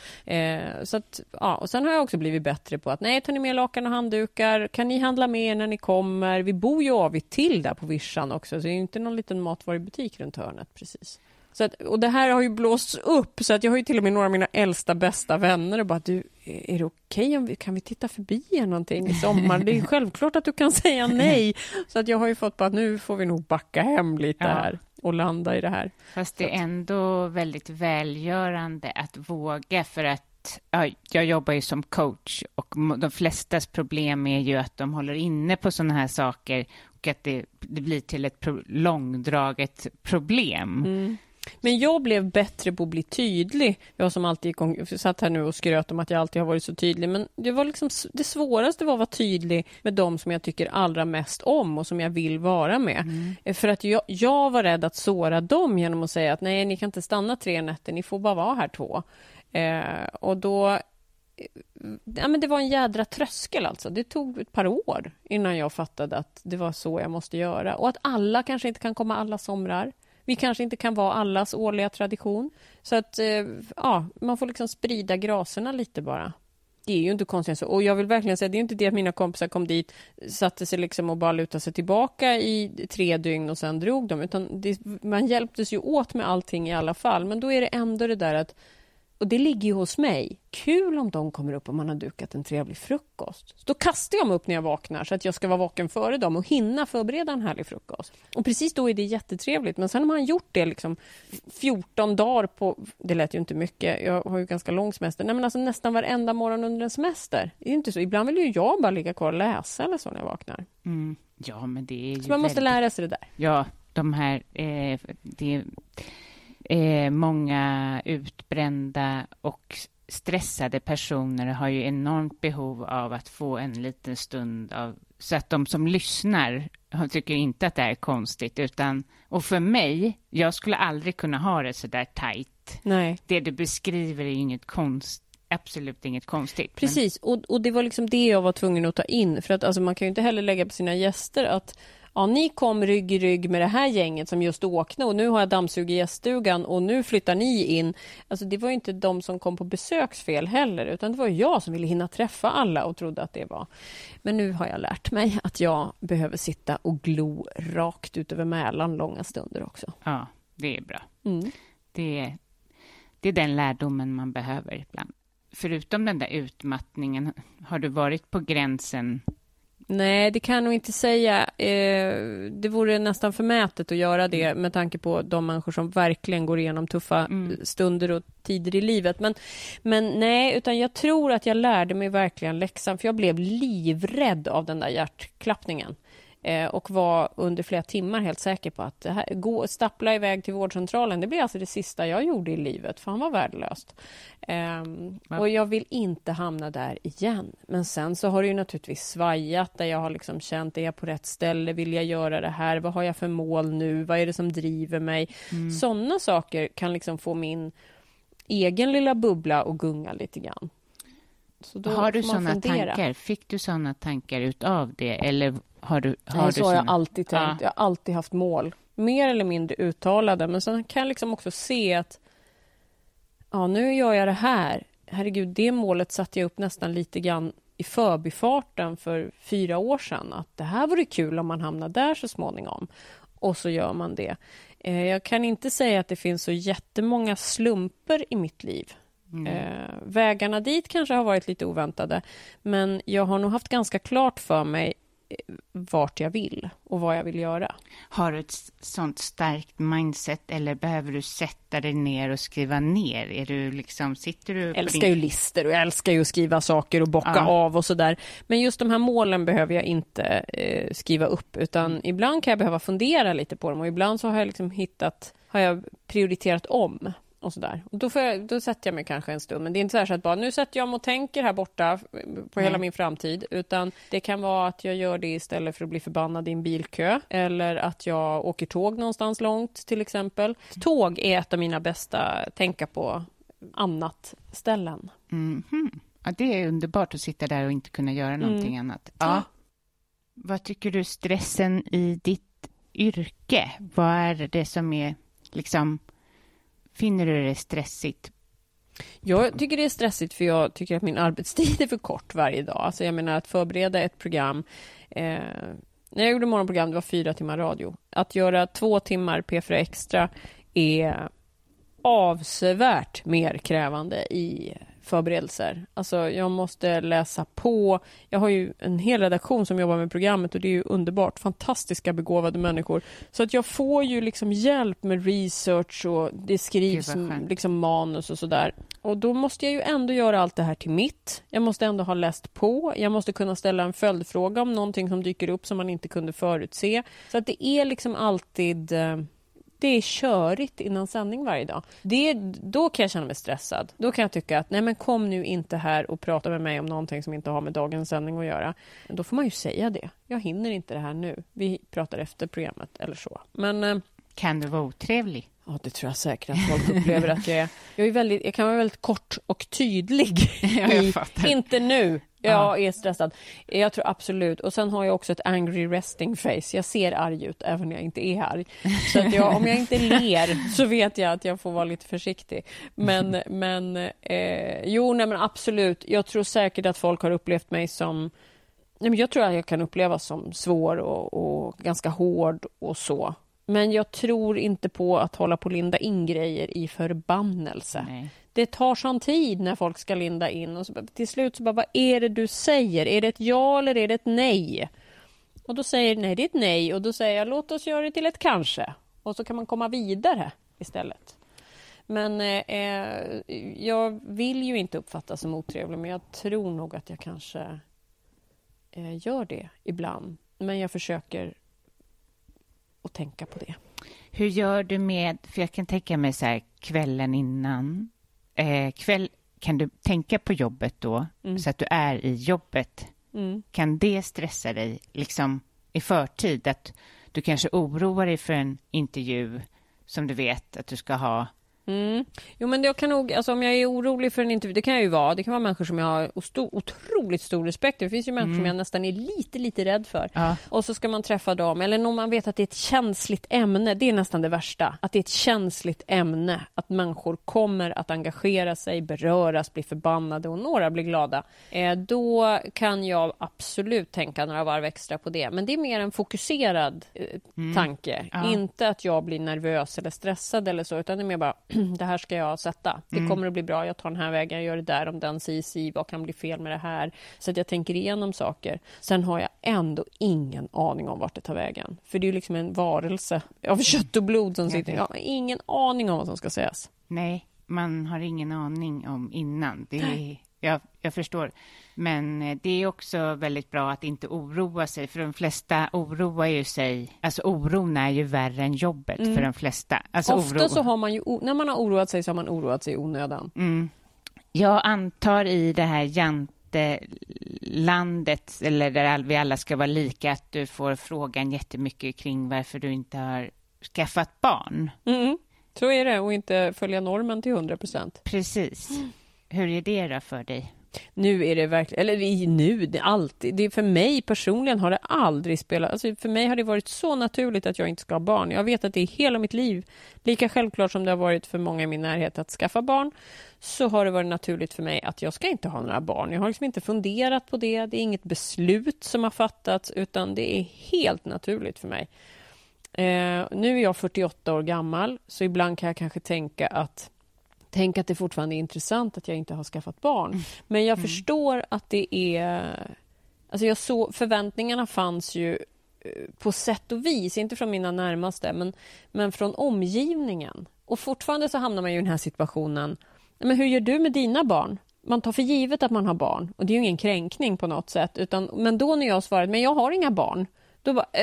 Så att, och sen har jag också blivit bättre på att nej, tar ni med lakan och handdukar, kan ni handla med när ni kommer, vi bor ju av till där på Vischan också, så det är ju inte någon liten matvarubutik runt hörnet precis. Så att, och det här har ju blåsts upp, så att jag har ju till och med några av mina äldsta bästa vänner och bara, du, är det okej om kan vi titta förbi er någonting i sommar? Det är ju självklart att du kan säga nej. Så att jag har ju fått på att nu får vi nog backa hem lite här och landa i det här. Fast det är ändå väldigt välgörande att våga, för att jag jobbar ju som coach, och de flestas problem är ju att de håller inne på såna här saker, och att det blir till ett långdraget problem. Men jag blev bättre på att bli tydlig. Jag som alltid satt här nu och skröt om att jag alltid har varit så tydlig. Men det var liksom, det svåraste var att vara tydlig med dem som jag tycker allra mest om och som jag vill vara med. För att jag var rädd att såra dem genom att säga att nej, ni kan inte stanna 3 nätter, ni får bara vara här 2. Och då Ja, men det var en jädra tröskel alltså. Det tog ett par år innan jag fattade att det var så jag måste göra. Och att alla kanske inte kan komma alla somrar. Vi kanske inte kan vara allas årliga tradition. Så att ja, man får liksom sprida graserna lite bara. Det är ju inte konstigt så. Och jag vill verkligen säga, det är inte det att mina kompisar kom dit, satte sig liksom och bara lutade sig tillbaka i 3 dygn och sen drog dem. Utan man hjälptes ju åt med allting i alla fall. Men då är det ändå det där att, och det ligger ju hos mig, kul om de kommer upp och man har dukat en trevlig frukost. Så då kastar jag mig upp när jag vaknar så att jag ska vara vaken före dem och hinna förbereda en härlig frukost. Och precis då är det jättetrevligt. Men sen har man gjort det liksom 14 dagar på, det lät ju inte mycket, jag har ju ganska lång semester. Nej, men alltså nästan varenda morgon under en semester. Det är inte så. Ibland vill ju jag bara ligga kvar och läsa eller så när jag vaknar. Mm. Ja, men det är ju så man måste lära sig det där. Ja, de här... det många utbrända och stressade personer har ju enormt behov av att få en liten stund av, så att de som lyssnar tycker inte att det är konstigt, utan, och för mig, jag skulle aldrig kunna ha det så där tajt. Nej. Det du beskriver är ju inget absolut inget konstigt. Precis, och det var liksom det jag var tvungen att ta in, för att alltså, man kan ju inte heller lägga på sina gäster att ja, ni kom rygg i rygg med det här gänget som just åkte och nu har jag dammsugit gäststugan och nu flyttar ni in. Alltså det var ju inte de som kom på besöksfel heller, utan det var jag som ville hinna träffa alla och trodde att det var. Men nu har jag lärt mig att jag behöver sitta och glo rakt ut över Mälaren långa stunder också. Ja, det är bra. Mm. Det är den lärdomen man behöver ibland. Förutom den där utmattningen, har du varit på gränsen? Nej, det kan jag nog inte säga. Det vore nästan förmätet att göra det med tanke på de människor som verkligen går igenom tuffa stunder och tider i livet. Men nej, utan jag tror att jag lärde mig verkligen läxan, för jag blev livrädd av den där hjärtklappningen. Och var under flera timmar helt säker på att stappla iväg till vårdcentralen, det blir alltså det sista jag gjorde i livet. Fan vad värdelöst. Och jag vill inte hamna där igen. Men sen så har det ju naturligtvis svajat där jag har liksom känt, är jag på rätt ställe? Vill jag göra det här? Vad har jag för mål nu? Vad är det som driver mig? Sådana saker kan liksom få min egen lilla bubbla och gunga lite grann. Så då har du sådana tankar? Fick du sådana tankar utav det? Eller så har jag alltid tänkt. Ja. Jag har alltid haft mål. Mer eller mindre uttalade. Men sen kan jag liksom också se att ja, nu gör jag det här. Herregud, det målet satte jag upp nästan lite grann i förbifarten för 4 år sedan. Att det här vore kul om man hamnar där så småningom. Och så gör man det. Jag kan inte säga att det finns så jättemånga slumper i mitt liv. Vägarna dit kanske har varit lite oväntade. Men jag har nog haft ganska klart för mig vart jag vill och vad jag vill göra. Har du ett sånt starkt mindset eller behöver du sätta dig ner och skriva ner? Är du liksom, sitter du... Jag älskar ju lister och jag älskar ju att skriva saker och bocka av och sådär. Men just de här målen behöver jag inte skriva upp, utan ibland kan jag behöva fundera lite på dem och ibland så har jag liksom har jag prioriterat om. Och sådär. Och då sätter jag mig kanske en stund. Men det är inte så att bara nu sätter jag mig och tänker här borta på hela min framtid. Utan det kan vara att jag gör det istället för att bli förbannad i en bilkö. Eller att jag åker tåg någonstans långt till exempel. Tåg är ett av mina bästa tänka på annat ställen. Ja, det är underbart att sitta där och inte kunna göra någonting annat. Ja. Vad tycker du stressen i ditt yrke? Vad är det som är liksom... Finner du det stressigt? Jag tycker det är stressigt för jag tycker att min arbetstid är för kort varje dag. Alltså jag menar att förbereda ett program. När jag gjorde morgonprogram, det var 4 timmar radio. Att göra 2 timmar P4 Extra är avsevärt mer krävande i förberedelser. Alltså jag måste läsa på. Jag har ju en hel redaktion som jobbar med programmet och det är ju underbart. Fantastiska begåvade människor. Så att jag får ju liksom hjälp med research och det skrivs liksom manus och sådär. Och då måste jag ju ändå göra allt det här till mitt. Jag måste ändå ha läst på. Jag måste kunna ställa en följdfråga om någonting som dyker upp som man inte kunde förutse. Så att det är liksom alltid... Det är körigt innan sändning varje dag. Då kan jag känna mig stressad. Då kan jag tycka att nej men kom nu inte här och prata med mig om någonting som inte har med dagens sändning att göra. Då får man ju säga det. Jag hinner inte det här nu. Vi pratar efter programmet eller så. Men kan du vara otrevlig? Ja, det tror jag säkert att folk upplever att jag är. Jag kan vara väldigt kort och tydlig. Inte nu. Jag är stressad. Jag tror absolut. Och sen har jag också ett angry resting face. Jag ser arg ut även när jag inte är arg. Så att om jag inte ler så vet jag att jag får vara lite försiktig. Men absolut. Jag tror säkert att folk har upplevt mig som... Jag tror att jag kan upplevas som svår och ganska hård och så. Men jag tror inte på att hålla på linda in grejer i förbannelse. Nej. Det tar sån tid när folk ska linda in. Och så, till slut så bara, vad är det du säger? Är det ett ja eller är det ett nej? Och då säger nej, det är ett nej. Och då säger jag, låt oss göra det till ett kanske. Och så kan man komma vidare istället. Men jag vill ju inte uppfattas som otrevlig. Men jag tror nog att jag kanske gör det ibland. Men jag försöker att tänka på det. Hur gör du med, för jag kan tänka mig så här, kvällen innan. Kan du tänka på jobbet då? Så att du är i jobbet. Kan det stressa dig liksom i förtid? Att du kanske oroar dig för en intervju som du vet att du ska ha. Jo, men jag kan nog, alltså om jag är orolig för en intervju, det kan jag ju vara. Det kan vara människor som jag har otroligt stor respekt för. Det finns ju människor som jag nästan är lite rädd för. Ja. Och så ska man träffa dem. Eller när man vet att det är ett känsligt ämne. Det är nästan det värsta. Att det är ett känsligt ämne. Att människor kommer att engagera sig, beröras, bli förbannade och några blir glada. Då kan jag absolut tänka några varv extra på det. Men det är mer en fokuserad tanke. Ja. Inte att jag blir nervös eller stressad eller så. Utan det är mer bara... det här ska jag sätta. Det kommer att bli bra. Jag tar den här vägen. Jag gör det där. Om den säger vad kan bli fel med det här. Så att jag tänker igenom saker. Sen har jag ändå ingen aning om vart det tar vägen. För det är ju liksom en varelse av kött och blod som sitter. Jag har ingen aning om vad som ska sägas. Nej, man har ingen aning om innan. Det är, jag förstår. Men det är också väldigt bra att inte oroa sig. För de flesta oroar ju sig. Alltså oron är ju värre än jobbet för de flesta. Alltså, ofta så har man ju, när man har oroat sig så har man oroat sig i onödan. Jag antar i det här landet eller där vi alla ska vara lika, att du får frågan jättemycket kring varför du inte har skaffat barn. Så är det, och inte följa normen till 100%. Precis. Hur är det då för dig? Nu är det verkligen, eller nu, det är alltid. Det är för mig personligen har det aldrig spelat. Alltså för mig har det varit så naturligt att jag inte ska ha barn. Jag vet att det är hela mitt liv. Lika självklart som det har varit för många i min närhet att skaffa barn. Så har det varit naturligt för mig att jag ska inte ha några barn. Jag har liksom inte funderat på det. Det är inget beslut som har fattats, utan det är helt naturligt för mig. Nu är jag 48 år gammal. Så ibland kan jag kanske tänka att det fortfarande är intressant att jag inte har skaffat barn. Men jag förstår att det är... Alltså förväntningarna fanns ju på sätt och vis, inte från mina närmaste, men från omgivningen. Och fortfarande så hamnar man ju i den här situationen. Men hur gör du med dina barn? Man tar för givet att man har barn. Och det är ju ingen kränkning på något sätt. Men då när jag svarade, men jag har inga barn. Då bara,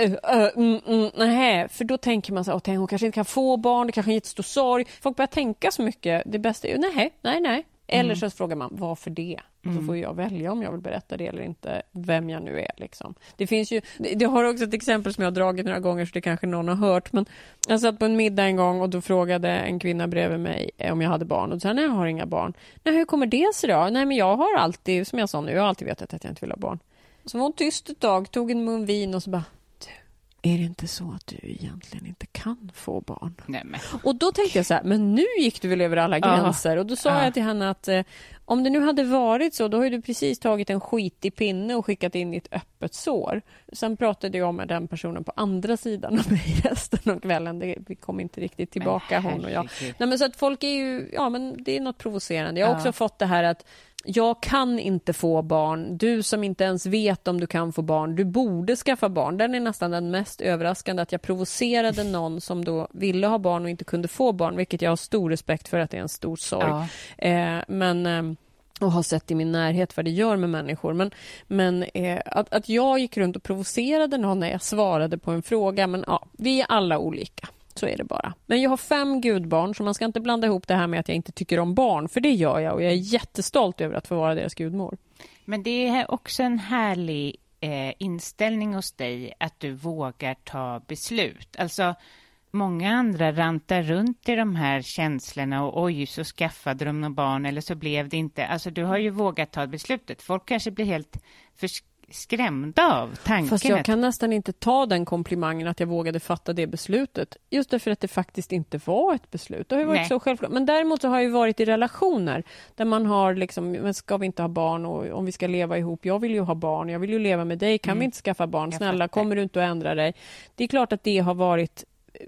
nej. För då tänker man så här, hon kanske inte kan få barn, det kanske är en jättestor sorg. Folk börjar tänka så mycket, det bästa är ju, nej. Eller så frågar man, varför det? Och så får jag välja om jag vill berätta det eller inte, vem jag nu är liksom. Det finns ju, det har också ett exempel som jag har dragit några gånger så det kanske någon har hört. Men jag satt på en middag en gång och då frågade en kvinna bredvid mig om jag hade barn. Och då sa nej, jag har inga barn. Nej, hur kommer det sig då? Nej, men jag har alltid, som jag sa nu, jag har alltid vetat att jag inte vill ha barn. Så var hon tyst ett tag, tog en mun vin och så bara, är det inte så att du egentligen inte kan få barn? Nej, men. Och då tänkte jag så här, men nu gick du väl över alla gränser. Och då sa jag till henne att om det nu hade varit så, då har ju du precis tagit en skitig pinne och skickat in i ett öppet sår. Sen pratade jag med den personen på andra sidan av mig resten av kvällen. Vi kom inte riktigt tillbaka, hon och jag. Nej, men så att folk är ju, men det är något provocerande. Jag har också fått det här att jag kan inte få barn. Du som inte ens vet om du kan få barn, du borde skaffa barn. Den är nästan den mest överraskande, att jag provocerade någon som då ville ha barn och inte kunde få barn, vilket jag har stor respekt för, att det är en stor sorg. Och har sett i min närhet vad det gör med människor. Men att jag gick runt och provocerade någon när jag svarade på en fråga. Men vi är alla olika. Så är det bara. Men jag har 5 gudbarn, så man ska inte blanda ihop det här med att jag inte tycker om barn. För det gör jag, och jag är jättestolt över att få vara deras gudmor. Men det är också en härlig inställning hos dig, att du vågar ta beslut. Alltså, många andra rantar runt i de här känslorna och oj, så skaffade de någon barn eller så blev det inte. Alltså du har ju vågat ta beslutet. Folk kanske blir helt skrämda av tanken. Fast jag kan nästan inte ta den komplimangen att jag vågade fatta det beslutet. Just därför att det faktiskt inte var ett beslut. Det har ju varit så självklart. Men däremot så har jag ju varit i relationer där man har liksom, men ska vi inte ha barn och om vi ska leva ihop, jag vill ju ha barn, jag vill ju leva med dig, kan vi inte skaffa barn? Snälla, kommer du inte att ändra dig? Det är klart att det har varit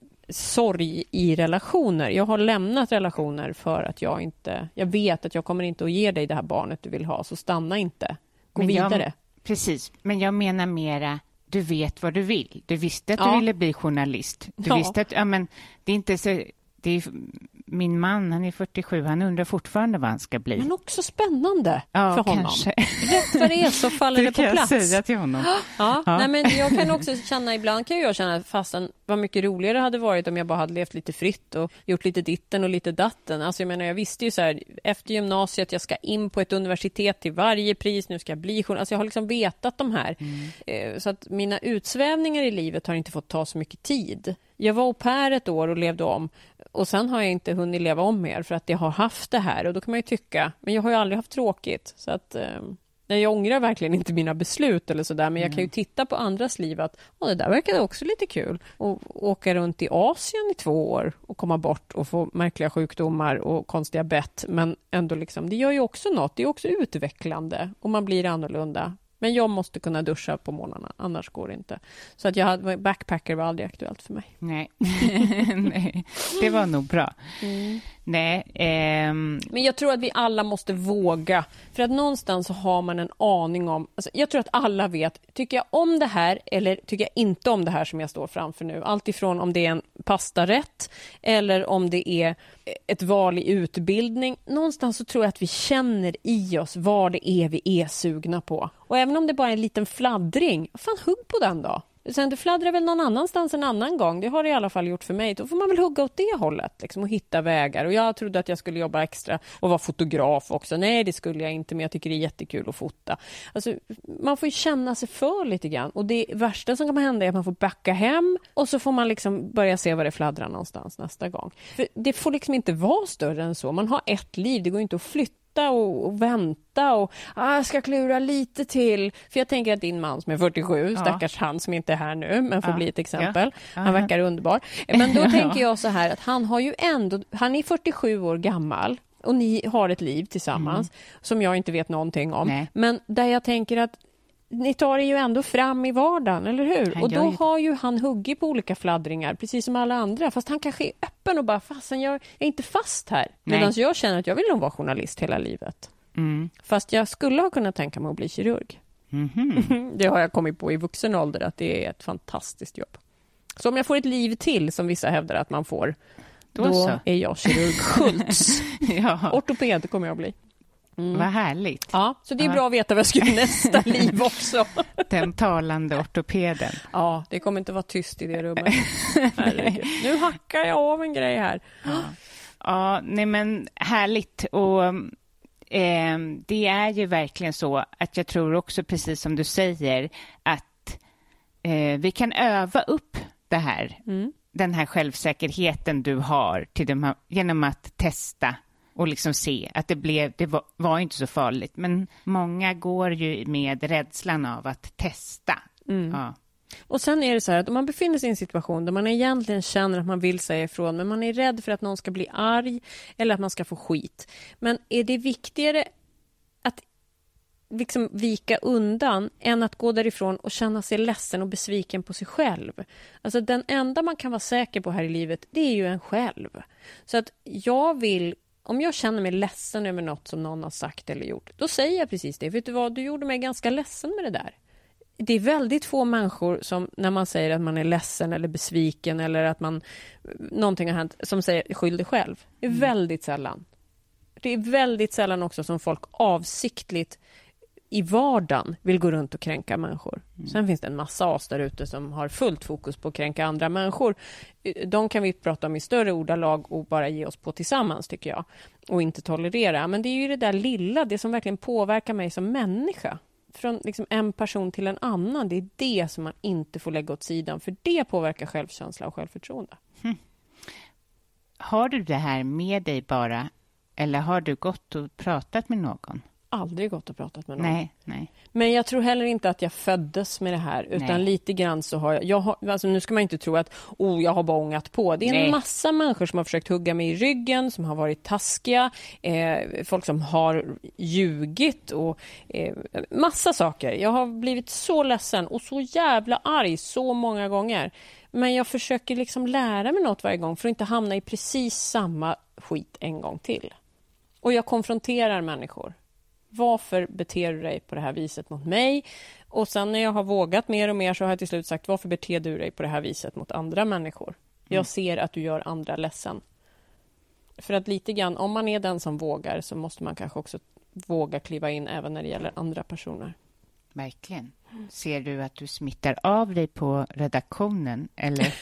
sorg i relationer. Jag har lämnat relationer för att jag vet att jag kommer inte att ge dig det här barnet du vill ha, så stanna inte. Gå vidare. Precis, men jag menar mera, du vet vad du vill. Du visste att du ville bli journalist. Du visste att, det är inte så, det är, min man, han är 47, han undrar fortfarande vad han ska bli. Men också spännande för honom. Kanske. Rätt vad det är så faller det på plats. Det kan jag säga till honom. Nej, men jag kan också känna, ibland kan jag känna fastän vad mycket roligare det hade varit om jag bara hade levt lite fritt och gjort lite ditten och lite datten. Alltså jag menar, jag visste ju så här, efter gymnasiet, jag ska in på ett universitet till varje pris, nu ska jag bli journalist. Alltså jag har liksom vetat de här. Så att mina utsvävningar i livet har inte fått ta så mycket tid. Jag var au pair ett år och levde om. Och sen har jag inte hunnit leva om mer för att jag har haft det här. Och då kan man ju tycka, men jag har ju aldrig haft tråkigt. Så att jag ångrar verkligen inte mina beslut eller sådär. Men jag kan ju titta på andras liv att det där verkade också lite kul. Och åka runt i Asien i 2 år och komma bort och få märkliga sjukdomar och konstiga bett. Men ändå liksom, det gör ju också något. Det är också utvecklande och man blir annorlunda. Men jag måste kunna duscha på morgnarna, annars går det inte. Så att backpacker var aldrig aktuellt för mig. Nej, nej. Det var nog bra. Nej, Men jag tror att vi alla måste våga. För att någonstans så har man en aning om... Alltså jag tror att alla vet, tycker jag om det här eller tycker jag inte om det här som jag står framför nu. Allt ifrån om det är en pastarätt eller om det är ett val i utbildning. Någonstans så tror jag att vi känner i oss vad det är vi är sugna på. Och även om det bara är en liten fladdring, fan, hugg på den då. Sen det fladdrar väl någon annanstans en annan gång. Det har det i alla fall gjort för mig. Då får man väl hugga åt det hållet liksom, och hitta vägar. Och jag trodde att jag skulle jobba extra och vara fotograf också. Nej, det skulle jag inte, men jag tycker det är jättekul att fota. Alltså, man får ju känna sig för lite grann. Och det värsta som kan hända är att man får backa hem och så får man liksom börja se vad det fladdrar någonstans nästa gång. För det får liksom inte vara större än så. Man har ett liv, det går inte att flytta och vänta och jag ska klura lite till. För jag tänker att din man som är 47, stackars han som inte är här nu, men får bli ett exempel. Han verkar underbar. Men då tänker jag så här att han har ju ändå, han är 47 år gammal och ni har ett liv tillsammans som jag inte vet någonting om. Nej. Men där jag tänker att ni tar det ju ändå fram i vardagen, eller hur? Och då har ju han huggit på olika fladdringar, precis som alla andra. Fast han kanske är öppen och bara, fasen, jag är inte fast här. Medan jag känner att jag vill nog vara journalist hela livet. Fast jag skulle ha kunnat tänka mig att bli kirurg. Det har jag kommit på i vuxen ålder, att det är ett fantastiskt jobb. Så om jag får ett liv till, som vissa hävdar att man får, då är jag kirurg Schultz. Ortoped kommer jag att bli. Vad härligt. Ja, så det är bra att veta vad jag ska göra nästa liv också. Den talande ortopeden. Ja, det kommer inte vara tyst i det rummet. Nu hackar jag av en grej här. Ja, nej men härligt. Och det är ju verkligen så att jag tror också, precis som du säger, att vi kan öva upp det här. Den här självsäkerheten du har genom att testa och liksom se att det var inte så farligt. Men många går ju med rädslan av att testa. Ja. Och sen är det så här att om man befinner sig i en situation där man egentligen känner att man vill säga ifrån, men man är rädd för att någon ska bli arg eller att man ska få skit. Men är det viktigare att liksom vika undan än att gå därifrån och känna sig ledsen och besviken på sig själv? Alltså den enda man kan vara säker på här i livet, det är ju en själv. Så att om jag känner mig ledsen över något som någon har sagt eller gjort, då säger jag precis det. Vet du vad, du gjorde mig ganska ledsen med det där. Det är väldigt få människor som, när man säger att man är ledsen eller besviken eller att någonting har hänt, som säger skyll dig själv. Det är väldigt sällan. Det är väldigt sällan också som folk avsiktligt i vardagen vill gå runt och kränka människor. Sen finns det en massa as där ute som har fullt fokus på att kränka andra människor. De kan vi prata om i större ordalag och bara ge oss på tillsammans, tycker jag. Och inte tolerera. Men det är ju det där lilla, det som verkligen påverkar mig som människa. från liksom en person till en annan, det är det som man inte får lägga åt sidan, för det påverkar självkänsla och självförtroende. Har du det här med dig bara, eller har du gått och pratat med någon? Aldrig gått och pratat med någon. Nej. Men jag tror heller inte att jag föddes med det här, utan lite grann så har jag alltså nu ska man inte tro att jag har bångat på. Det är en massa människor som har försökt hugga mig i ryggen, som har varit taskiga, folk som har ljugit och massa saker. Jag har blivit så ledsen och så jävla arg så många gånger. Men jag försöker liksom lära mig något varje gång för att inte hamna i precis samma skit en gång till. Och jag konfronterar människor. Varför beter du dig på det här viset mot mig? Och sen när jag har vågat mer och mer så har jag till slut sagt, varför beter du dig på det här viset mot andra människor? Jag ser att du gör andra ledsen. För att lite grann, om man är den som vågar så måste man kanske också våga kliva in även när det gäller andra personer. Verkligen. Ser du att du smittar av dig på redaktionen? Eller?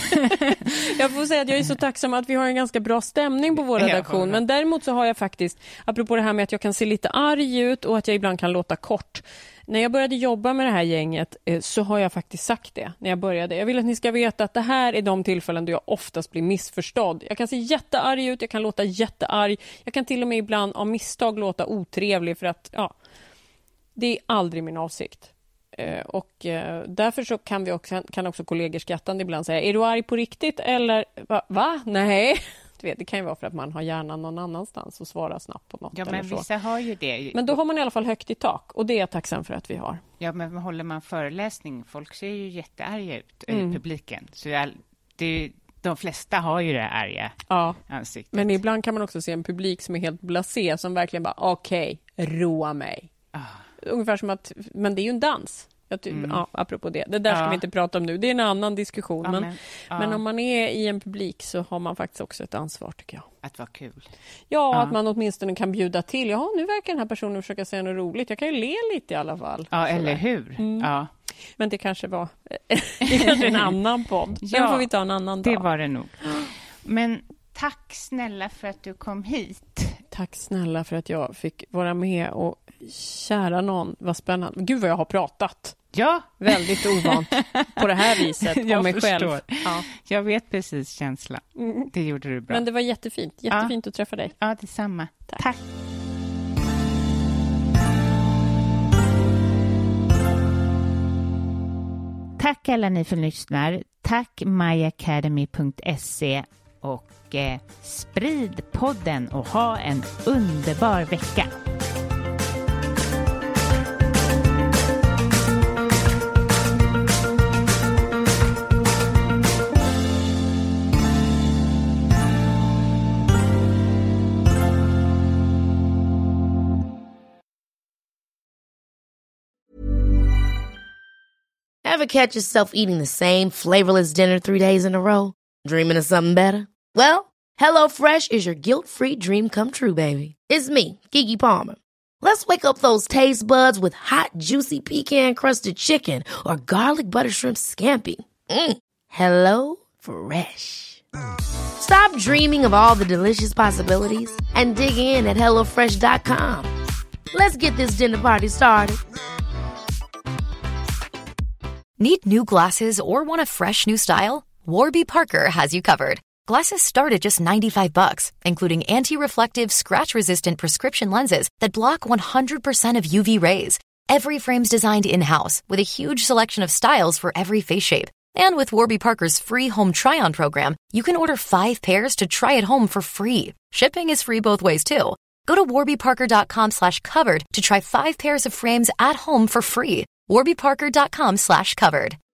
Jag får säga att jag är så tacksam att vi har en ganska bra stämning på vår redaktion. Men däremot så har jag faktiskt, apropå det här med att jag kan se lite arg ut och att jag ibland kan låta kort. När jag började jobba med det här gänget så har jag faktiskt sagt det när jag började. Jag vill att ni ska veta att det här är de tillfällen då jag oftast blir missförstådd. Jag kan se jättearg ut, jag kan låta jättearg. Jag kan till och med ibland av misstag låta otrevlig för att, det är aldrig min avsikt. Och därför så kan också kollegor skrattande ibland säga, är du arg på riktigt? Eller, va? Nej. Du vet, det kan ju vara för att man har hjärnan någon annanstans och svarar snabbt på något. Ja, men eller vissa har ju det. Men då har man i alla fall högt i tak. Och det är jag tacksam för att vi har. Ja, men håller man föreläsning, folk ser ju jättearga ut i publiken. Så de flesta har ju det arga ansiktet. Men ibland kan man också se en publik som är helt blasé, som verkligen bara, okej, roa mig. Ungefär som att, men det är ju en dans. Apropå det. Det där ska vi inte prata om nu. Det är en annan diskussion. Men om man är i en publik så har man faktiskt också ett ansvar, tycker jag. Att vara kul. Ja, att man åtminstone kan bjuda till. Ja, nu verkar den här personen försöka säga något roligt. Jag kan ju le lite i alla fall. Ja, eller hur? Ja. Men det kanske var en annan podd. Sen får vi ta en annan dag. Det var det nog. Men tack snälla för att du kom hit. Tack snälla för att jag fick vara med, och kära någon, vad spännande. Gud vad jag har pratat. Ja. Väldigt ovant på det här viset om mig själv. Ja. Jag vet precis känslan. Det gjorde du bra. Men det var jättefint. Jättefint att träffa dig. Ja, detsamma. Tack. Tack alla ni för lyssnar. Tack myacademy.se och sprid podden och ha en underbar vecka. Ever catch yourself eating the same flavorless dinner 3 days in a row? Dreaming of something better? Well, HelloFresh is your guilt-free dream come true, baby. It's me, Keke Palmer. Let's wake up those taste buds with hot, juicy pecan-crusted chicken or garlic butter shrimp scampi. Hello Fresh. Stop dreaming of all the delicious possibilities and dig in at HelloFresh.com. Let's get this dinner party started. Need new glasses or want a fresh new style? Warby Parker has you covered. Glasses start at just $95, including anti-reflective, scratch-resistant prescription lenses that block 100% of UV rays. Every frame's designed in-house with a huge selection of styles for every face shape. And with Warby Parker's free home try-on program, you can order 5 pairs to try at home for free. Shipping is free both ways, too. Go to warbyparker.com/covered to try 5 pairs of frames at home for free. warbyparker.com/covered.